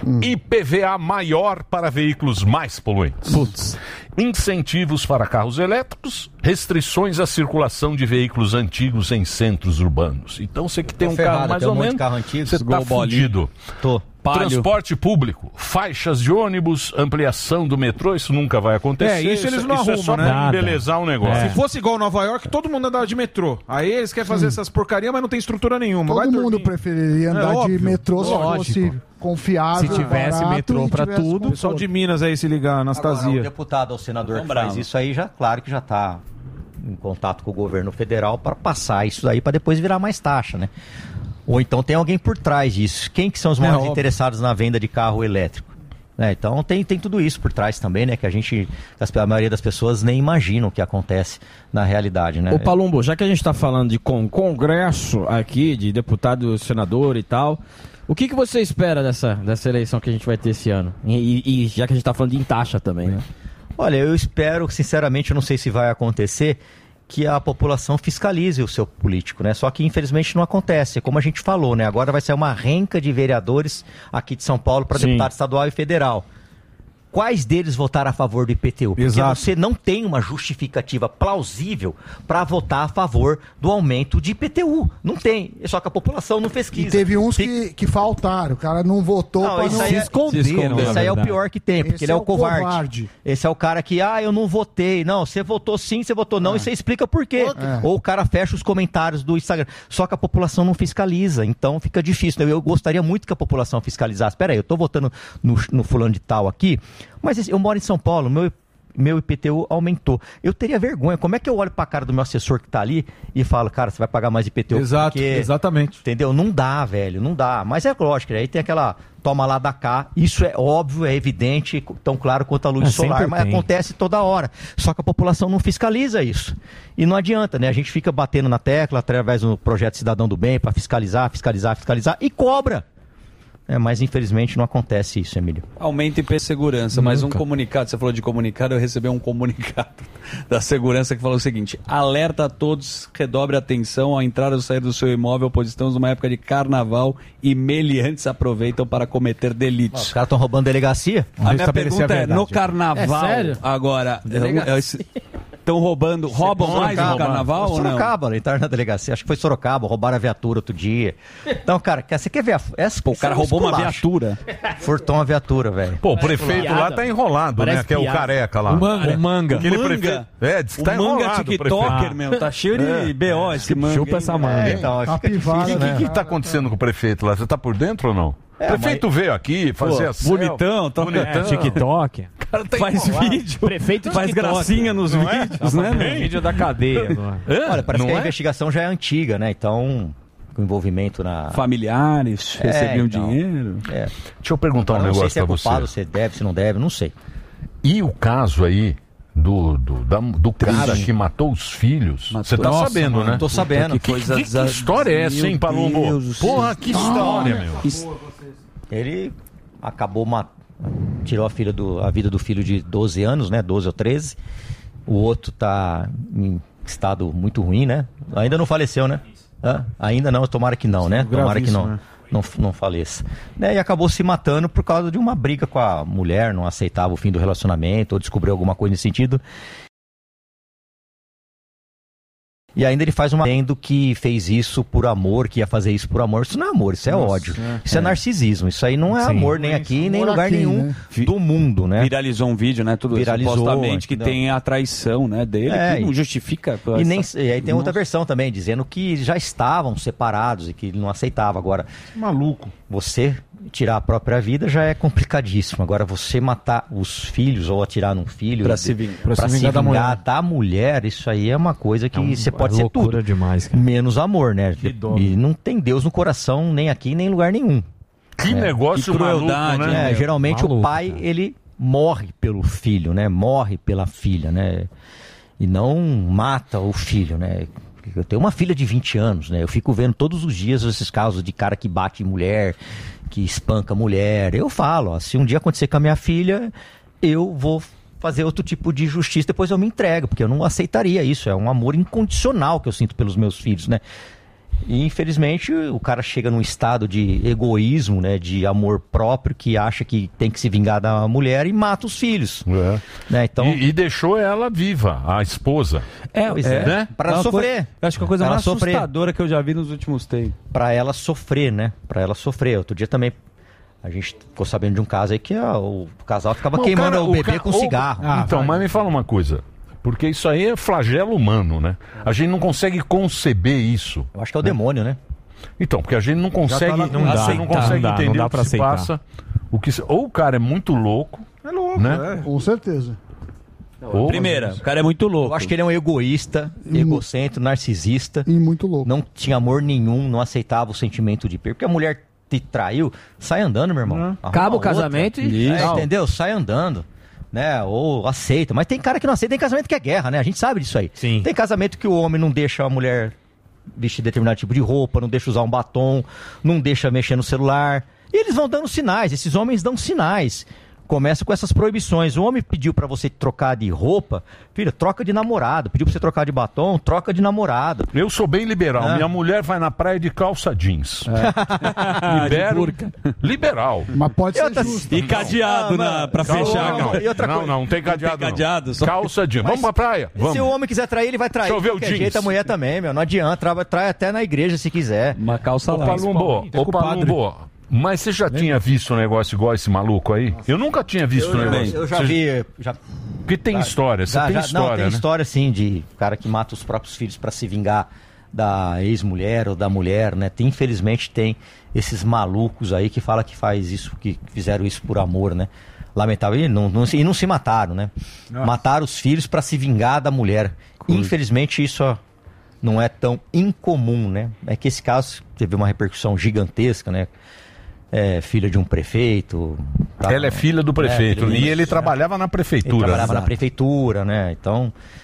IPVA maior para veículos mais poluentes. Putz. Incentivos para carros elétricos, restrições à circulação de veículos antigos em centros urbanos. Então você que tem um carro mais ou menos, você está fudido. Transporte público, faixas de ônibus, ampliação do metrô, isso nunca vai acontecer. Isso eles não arrumam, é só né? pra embelezar um negócio. Se fosse igual Nova York, todo mundo andava de metrô. Aí eles querem fazer essas porcarias, mas não tem estrutura nenhuma. Todo mundo preferiria andar de metrô se fosse confiável. Se tivesse metrô pra tudo. O pessoal de Minas aí se ligar, Anastasia. Agora, o deputado ou senador que faz isso aí, claro que já está em contato com o governo federal para passar isso aí para depois virar mais taxa, né? Ou então tem alguém por trás disso. Quem que são os maiores interessados na venda de carro elétrico? Então tem tudo isso por trás também, né? Que a maioria das pessoas nem imaginam o que acontece na realidade, né? Ô Palumbo, já que a gente está falando de congresso aqui, de deputado, senador e tal, o que você espera dessa eleição que a gente vai ter esse ano? E já que a gente está falando de taxa também, né? Olha, eu espero, sinceramente, eu não sei se vai acontecer, que a população fiscalize o seu político, né? Só que infelizmente não acontece, como a gente falou, né? Agora vai ser uma renca de vereadores aqui de São Paulo para deputado estadual e federal. Quais deles votaram a favor do IPTU? Porque você não tem uma justificativa plausível para votar a favor do aumento de IPTU. Não tem. Só que a população não pesquisa. E teve uns que faltaram. O cara não votou para se esconderam. Esse aí é o pior que tem, porque ele é o covarde. Esse é o cara que, eu não votei. Não, você votou sim, você votou não, e você explica por quê. Ou o cara fecha os comentários do Instagram. Só que a população não fiscaliza, então fica difícil. Eu gostaria muito que a população fiscalizasse. Espera aí, eu estou votando no fulano de tal aqui, mas eu moro em São Paulo, meu IPTU aumentou. Eu teria vergonha. Como é que eu olho para a cara do meu assessor que está ali e falo, cara, você vai pagar mais IPTU? Exatamente. Entendeu? Não dá, velho, não dá. Mas é lógico, aí tem aquela toma lá da cá. Isso é óbvio, é evidente, tão claro quanto a luz solar, mas acontece toda hora. Só que a população não fiscaliza isso. E não adianta, né? A gente fica batendo na tecla através do projeto Cidadão do Bem para fiscalizar e cobra. Mas infelizmente não acontece isso, Emílio. Aumenta IP segurança, mas um comunicado, você falou de comunicado, eu recebi um comunicado da segurança que falou o seguinte: alerta a todos, redobre a atenção ao entrar ou sair do seu imóvel, pois estamos numa época de carnaval e meliantes aproveitam para cometer delitos. Os caras estão roubando delegacia? A minha pergunta é, no carnaval, agora, estão roubam mais no carnaval ou não? Sorocaba, entraram na delegacia, acho que foi Sorocaba, roubaram a viatura outro dia. Então, cara, você quer ver o cara roubou uma viatura. Furtou uma viatura, velho. Pô, o prefeito lá tá enrolado, né? Que é o careca lá. O Manga. Aquele prefeito. Diz que tá enrolado. O Manga tiktoker, meu, tá cheio de BO esse Manga. Chupa essa manga. Então, fica difícil, né? O que tá acontecendo com o prefeito lá? Você tá por dentro ou não? O prefeito veio aqui fazer assim. Bonitão, TikTok. O cara faz vídeo. Prefeito faz gracinha nos vídeos, né? Vídeo da cadeia. Olha, parece que a investigação já é antiga, né? Então, com envolvimento na... Familiares recebiam dinheiro. Deixa eu perguntar um negócio pra você. Culpado, se deve, se não deve, não sei. E o caso aí do cara que matou os filhos? Você tá sabendo, né? Tô sabendo. Que história é essa, hein, Palumbo? Porra, que história, meu. Ele acabou tirou a vida do filho de 12 anos, né? 12 ou 13. O outro tá em estado muito ruim, né? Ainda não faleceu, né? Ainda não, tomara que não, né? Tomara que não. Né? Não faleça. E acabou se matando por causa de uma briga com a mulher, não aceitava o fim do relacionamento, ou descobriu alguma coisa nesse sentido. E ainda ele faz uma lenda que fez isso por amor, que ia fazer isso por amor. Isso não é amor, isso é ódio. Isso é narcisismo. Isso aí não é amor nem aqui, nem em lugar nenhum do mundo, né? Viralizou um vídeo, né? Tudo supostamente que tem a traição, né, dele, que não justifica. E aí tem outra versão também, dizendo que já estavam separados e que ele não aceitava. Agora, maluco. Você tirar a própria vida já é complicadíssimo. Agora, você matar os filhos ou atirar num filho pra se vingar da mulher, isso aí é uma coisa que você pode ser tudo demais, cara. Menos amor, né? E não tem Deus no coração, nem aqui, nem em lugar nenhum. Que negócio que crueldade, maluco, né? Geralmente o pai, ele morre pelo filho, né? Morre pela filha, né? E não mata o filho, né? Eu tenho uma filha de 20 anos, né? Eu fico vendo todos os dias esses casos de cara que bate em mulher, que espanca mulher. Eu falo, ó, se um dia acontecer com a minha filha, eu vou fazer outro tipo de justiça, depois eu me entrego, porque eu não aceitaria isso. É um amor incondicional que eu sinto pelos meus filhos, né? E infelizmente o cara chega num estado de egoísmo, né, de amor próprio, que acha que tem que se vingar da mulher e mata os filhos. Né? Então... E deixou ela viva, a esposa. Né? Para sofrer. Acho que a coisa mais assustadora que eu já vi nos últimos tempos. Para ela sofrer, né? Para ela sofrer. Outro dia também a gente ficou sabendo de um caso aí que o casal ficava queimando o bebê com cigarro. Mas me fala uma coisa. Porque isso aí é flagelo humano, né? A gente não consegue conceber isso. Eu acho que é o demônio, né? Então, porque a gente não consegue, entender o que se passa. Ou o cara é muito louco. É louco, né? Com certeza. Primeira, o cara é muito louco. Eu acho que ele é um egoísta, egocêntrito, narcisista. E muito louco. Não tinha amor nenhum, não aceitava o sentimento de perda. Porque a mulher te traiu, sai andando, meu irmão. Acaba o casamento e... entendeu? Sai andando. Né? Ou aceita, mas tem cara que não aceita, tem casamento que é guerra, né? A gente sabe disso aí. Sim. Tem casamento que o homem não deixa a mulher vestir determinado tipo de roupa, não deixa usar um batom, não deixa mexer no celular. E eles vão dando sinais, esses homens dão sinais. Começa com essas proibições. O homem pediu pra você trocar de roupa, filha, troca de namorado. Pediu pra você trocar de batom, troca de namorado. Eu sou bem liberal. Minha mulher vai na praia de calça jeans. Libero. Liberal. Mas pode ser justo. E cadeado pra fechar. Não tem cadeado. Só... Calça jeans. Vamos pra praia. Vamos. Se o homem quiser trair, ele vai trair. Deixa eu ver o jeans. Jeito, a mulher também, meu. Não adianta. Trai até na igreja se quiser. Uma calça lá. Ô, Palumbo. Mas você já tinha visto um negócio igual esse maluco aí? Eu nunca tinha visto um negócio. Eu já vi. Porque tem história, você tem história, não, tem história sim de cara que mata os próprios filhos para se vingar da ex-mulher ou da mulher, né? Infelizmente tem esses malucos aí que falam que faz isso, que fizeram isso por amor, né? Lamentável. E não se mataram, né? Mataram os filhos para se vingar da mulher. Infelizmente isso não é tão incomum, né? É que esse caso teve uma repercussão gigantesca, né? Filha de um prefeito. Ela é filha do prefeito. E ele trabalhava na prefeitura. Ele trabalhava na prefeitura, né? Então,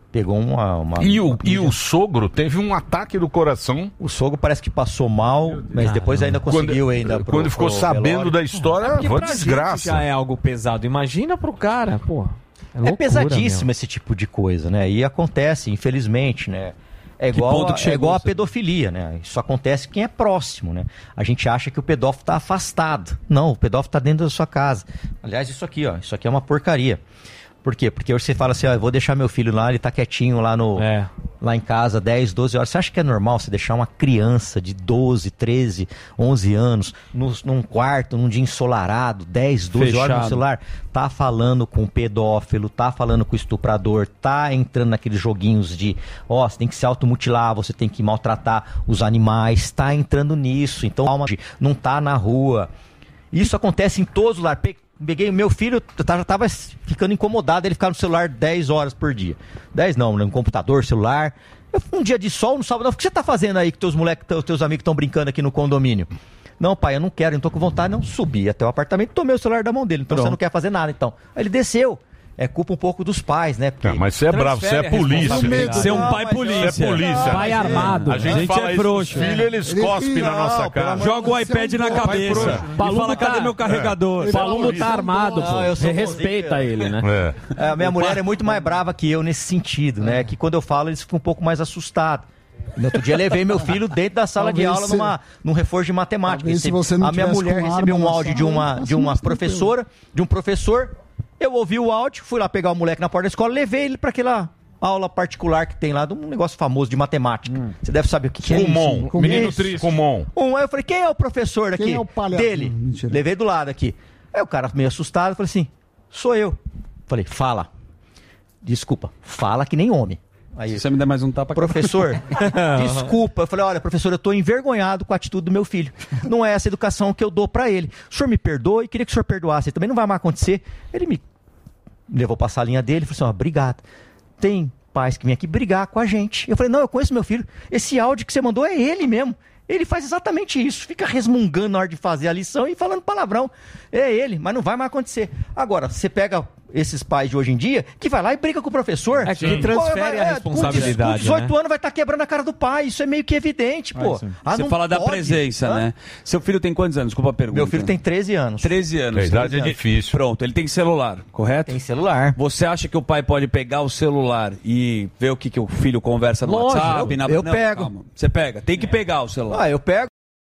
Pegou uma... E o sogro teve um ataque do coração. O sogro parece que passou mal, mas depois ainda conseguiu quando ficou sabendo da história, foi desgraça. Já é algo pesado. Imagina pro cara, pô. É pesadíssimo esse tipo de coisa, né? E acontece, infelizmente, né? É igual a pedofilia, né? Isso acontece quem é próximo, né? A gente acha que o pedófilo está afastado. Não, o pedófilo está dentro da sua casa. Aliás, isso aqui é uma porcaria. Por quê? Porque você fala assim, eu vou deixar meu filho lá, ele tá quietinho lá lá em casa, 10, 12 horas. Você acha que é normal você deixar uma criança de 12, 13, 11 anos num quarto, num dia ensolarado, 10, 12 horas no celular? Tá falando com o pedófilo, tá falando com o estuprador, tá entrando naqueles joguinhos de, você tem que se automutilar, você tem que maltratar os animais, tá entrando nisso. Então, não tá na rua. Isso acontece em todos os lares. Peguei o meu filho, já tava ficando incomodado ele ficar no celular 10 horas por dia. 10 não, no computador, celular. Um dia de sol, no sábado, o que você tá fazendo aí que teus amigos estão brincando aqui no condomínio? Não, pai, eu não quero, não tô com vontade, não. Subi até o apartamento e tomei o celular da mão dele. Então você não quer fazer nada, então. Aí ele desceu. É culpa um pouco dos pais, né? Mas você é bravo, você é polícia. Você é um pai polícia. Você é polícia. Pai armado. A gente fala é frouxo. Filho, eles cospem na nossa cara. Joga o iPad na cabeça. Fala, cadê meu carregador? Palumbo tá armado, pô. Você respeita ele, né? A minha mulher é muito mais brava que eu nesse sentido, né? Que quando eu falo, eles ficam um pouco mais assustados. No outro dia levei meu filho dentro da sala de aula num reforço de matemática. A minha mulher recebeu um áudio de uma professora, de um professor. Eu ouvi o áudio, fui lá pegar o moleque na porta da escola, levei ele para aquela aula particular que tem lá, de um negócio famoso de matemática. Você deve saber o que é isso. Menino triste. Comum. Aí eu falei, quem é o professor daqui? Quem é o palhaço? Dele. Mentira. Levei do lado aqui. Aí o cara meio assustado, falei assim, sou eu. Falei, fala. Desculpa, fala que nem homem. Aí, se você me der mais um tapa... Professor, desculpa. Eu falei, olha, professor, eu tô envergonhado com a atitude do meu filho. Não é essa educação que eu dou pra ele. O senhor me perdoe e queria que o senhor perdoasse. Também não vai mais acontecer. Ele me levou pra salinha dele e falou assim, obrigado. Tem pais que vêm aqui brigar com a gente. Eu falei, não, eu conheço meu filho. Esse áudio que você mandou é ele mesmo. Ele faz exatamente isso. Fica resmungando na hora de fazer a lição e falando palavrão. É ele, mas não vai mais acontecer. Agora, você pega esses pais de hoje em dia que vai lá e briga com o professor. É que transfere a responsabilidade. Com 18 anos vai estar quebrando a cara do pai. Isso é meio que evidente, pô. Você fala da presença, né? Seu filho tem quantos anos? Desculpa a pergunta. Meu filho tem 13 anos. 13 anos. A idade é difícil. Pronto, ele tem celular, correto? Tem celular. Você acha que o pai pode pegar o celular e ver o que o filho conversa no WhatsApp? Eu pego. Calma. Você pega. Tem que pegar o celular. Eu pego.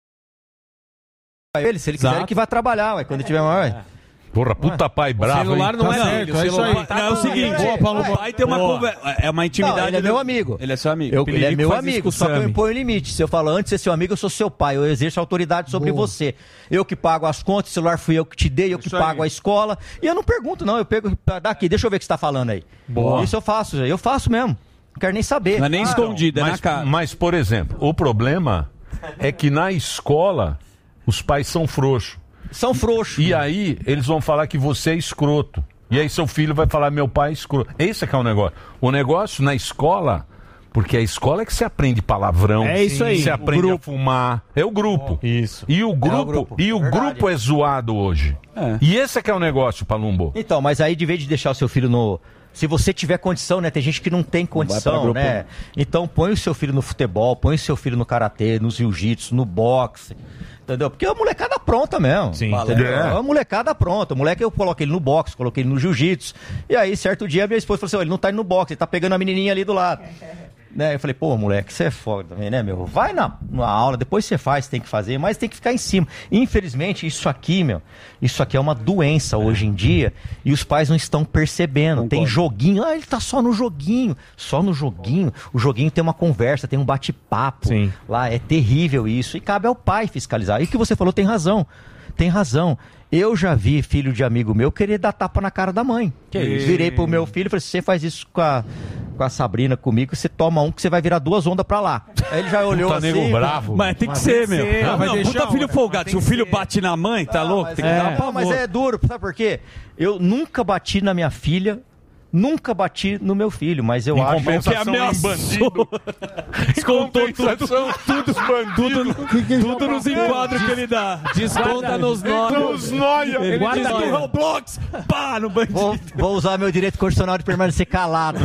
Se ele quiser, ele que vai trabalhar, quando ele tiver maior. Porra, puta pai bravo. O celular não é certo, é isso aí. Não, é o seguinte, o pai tem uma conversa, é uma intimidade. Não, ele é meu amigo. Ele é seu amigo. Ele é meu amigo, só que eu imponho limite. Se eu falo antes de ser seu amigo, eu sou seu pai. Eu exerço autoridade sobre você. Eu que pago as contas, o celular fui eu que te dei, eu que pago a escola. E eu não pergunto, não. Eu pego daqui, deixa eu ver o que você tá falando aí. Boa. Isso eu faço mesmo. Não quero nem saber. Não é nem escondido, é na cara. Mas, por exemplo, o problema é que na escola os pais são frouxos. São frouxos. E aí eles vão falar que você é escroto. E aí seu filho vai falar, meu pai é escroto. Esse é que é o negócio. O negócio na escola, porque a escola é que você aprende palavrão. É isso aí. Você aprende a fumar. É o grupo. Isso. E o grupo é zoado hoje. E esse é que é o negócio, Palumbo. Então, mas aí de vez de deixar o seu filho no... Se você tiver condição, né? Tem gente que não tem condição, né? Então põe o seu filho no futebol, põe o seu filho no karatê, no jiu-jitsu, no boxe. Entendeu? Porque é uma molecada pronta mesmo. Sim. É uma molecada pronta. O moleque, eu coloquei ele no boxe, coloquei ele no jiu-jitsu. E aí, certo dia, minha esposa falou assim, ele não tá indo no boxe, ele tá pegando a menininha ali do lado. Né? Eu falei, pô, moleque, você é foda também, né, meu? Vai na aula, depois você faz, tem que fazer, mas tem que ficar em cima. Infelizmente, isso aqui é uma doença hoje em dia e os pais não estão percebendo. Concordo. Tem joguinho, ele tá só no joguinho. O joguinho tem uma conversa, tem um bate-papo. Sim. Lá é terrível isso e cabe ao pai fiscalizar. E o que você falou tem razão. Eu já vi filho de amigo meu querer dar tapa na cara da mãe. Virei pro meu filho e falei, se você faz isso com a Sabrina, comigo, você toma um que você vai virar 2 ondas pra lá. Aí ele já olhou assim... nego bravo. Mas tem que ser, meu. Puta filho folgado. Se o filho bate na mãe, tá louco? Tem que dar uma mas é duro, sabe por quê? Eu nunca bati na minha filha Nunca bati no meu filho, mas eu Em acho compensação, que em bandido. Descontou Tudo nos enquadros que ele dá. Desconta nos nomes. Ele Guarda diz aqui que- o Roblox. Pá, no bandido. Vou usar meu direito constitucional de permanecer calado.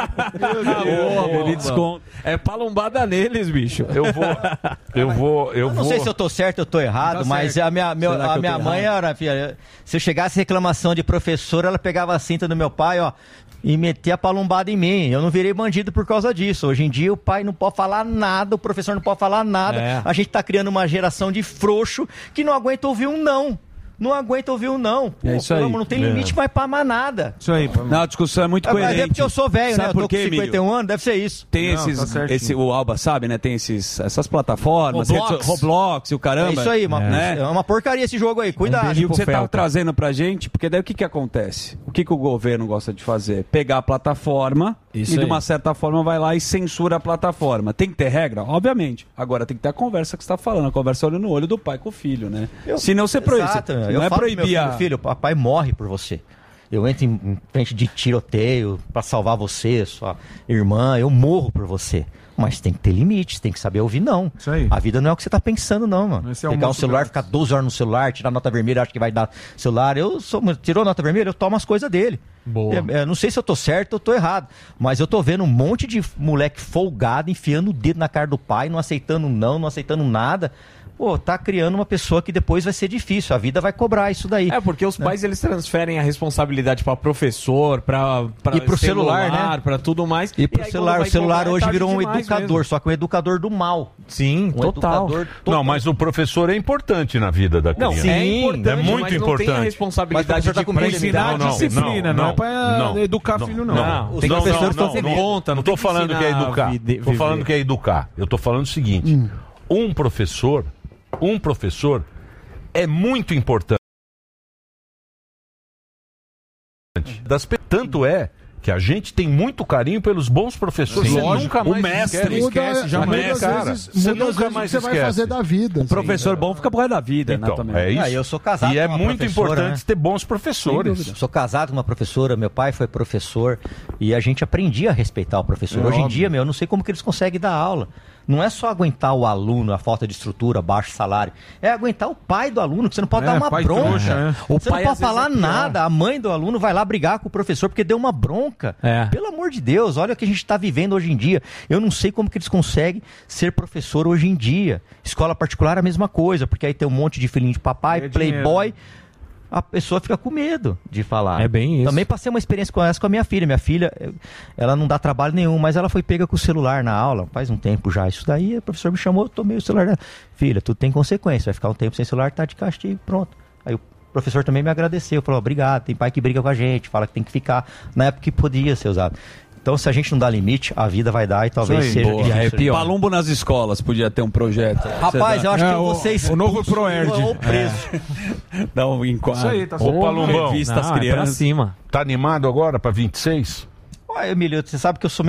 Ele desconta. É palombada neles, bicho. Eu vou. Não sei se eu tô certo ou tô errado, Tá mas certo. a minha Será que eu tô mãe errado? era, filha, se eu chegasse reclamação de professora, ela pegava a cinta do meu pai, ó, e metia a palombada em mim. Eu não virei bandido por causa disso. Hoje em dia o pai não pode falar nada, o professor não pode falar nada. É. A gente tá criando uma geração de frouxo que não aguenta ouvir um não. Não aguenta ouvir um não. Pô, É isso aí. Não tem limite mais pra mais nada. Isso aí, Não, a discussão é muito coerente. Mas é porque eu sou velho, né? Sabe Eu tô por quê, com 51 Emílio? anos, deve ser isso. Tem Não, esses, tá certinho. o Alba sabe, né? Tem essas plataformas, Roblox. Roblox e o caramba. É isso aí, né? é uma porcaria esse jogo aí, cuidado. E o que você tá trazendo pra gente, porque daí o que acontece? O que o governo gosta de fazer? Pegar a plataforma Isso e de aí. uma certa forma vai lá e censura a plataforma. Tem que ter regra? Obviamente. Agora tem que ter a conversa que você tá falando, a conversa olho no olho do pai com o filho, né? Senão você proíbe. Exato, Você eu não é falo pro meu proibir a... filho, papai morre por você. Eu entro em frente de tiroteio pra salvar você, sua irmã, eu morro por você. Mas tem que ter limites, tem que saber ouvir não. Isso aí. A vida não é o que você tá pensando não, mano. Esse é o Pegar um moço celular, grátis. ficar 12 horas no celular, tirar nota vermelha, acho que vai dar celular. Tirou nota vermelha, eu tomo as coisas dele. Boa. Não sei se eu tô certo ou tô errado, mas eu tô vendo um monte de moleque folgado, enfiando o dedo na cara do pai, não aceitando não aceitando nada. Pô, tá criando uma pessoa que depois vai ser difícil, a vida vai cobrar isso daí. É, porque os pais, eles transferem a responsabilidade pra professor, pra E pro celular, né? pra tudo mais. E pro aí, celular, quando o vai celular cobrar, é hoje tarde virou um demais educador, mesmo. só que um educador do mal. Sim, total. Não, mas o professor é importante na vida da Não, criança. é importante, é muito mas não importante. tem a responsabilidade Mas o professor tá de com medo de ensinar Não, a disciplina, não é pra educar filho, não. Os professores estão fazer conta, não tô falando que é educar. Tô falando que é educar. Eu tô falando o seguinte: um professor é muito importante. Tanto é que a gente tem muito carinho pelos bons professores. Sim, Você lógico. nunca mais O mestre esquece, jamais cara. Você Você nunca nunca mais você vai esquece. fazer da vida. Um professor bom fica pro resto da vida, Então, né? Também. é isso. Ah, eu sou casado e é com uma muito professora, importante né? ter bons professores. Eu sou casado com uma professora, meu pai foi professor e a gente aprendia a respeitar o professor. É Hoje em óbvio. dia, eu não sei como que eles conseguem dar aula. Não é só aguentar o aluno, a falta de estrutura, baixo salário. É aguentar o pai do aluno, que você não pode É, dar uma pai bronca. trouxa, é. O O você pai, não às pode vezes, é falar pior. nada. A mãe do aluno vai lá brigar com o professor porque deu uma bronca. É. Pelo amor de Deus, olha o que a gente está vivendo hoje em dia. Eu não sei como que eles conseguem ser professor hoje em dia. Escola particular é a mesma coisa, porque aí tem um monte de filhinho de papai, É playboy. dinheiro. A pessoa fica com medo de falar. É bem isso. Também passei uma experiência com essa com a minha filha. Minha filha, ela não dá trabalho nenhum, mas ela foi pega com o celular na aula, faz um tempo já. Isso daí, o professor me chamou, eu tomei o celular dela. Filha, tudo tem consequência, vai ficar um tempo sem celular, tá de castigo, pronto. Aí o professor também me agradeceu, falou, obrigado, tem pai que briga com a gente, fala que tem que ficar na época que podia ser usado. Então, se a gente não dá limite, a vida vai dar e talvez seja Boa. difícil. É pior. Palumbo nas escolas, podia ter um projeto. Rapaz, eu acho que eu vou ser expulso o novo Proerd. ou preso. Dá um enquadro. Isso aí, tá Ô, certo. Palumbão, Revista às Não, é pra crianças. cima. tá animado agora pra 26? Ué, Emílio, você sabe que eu sou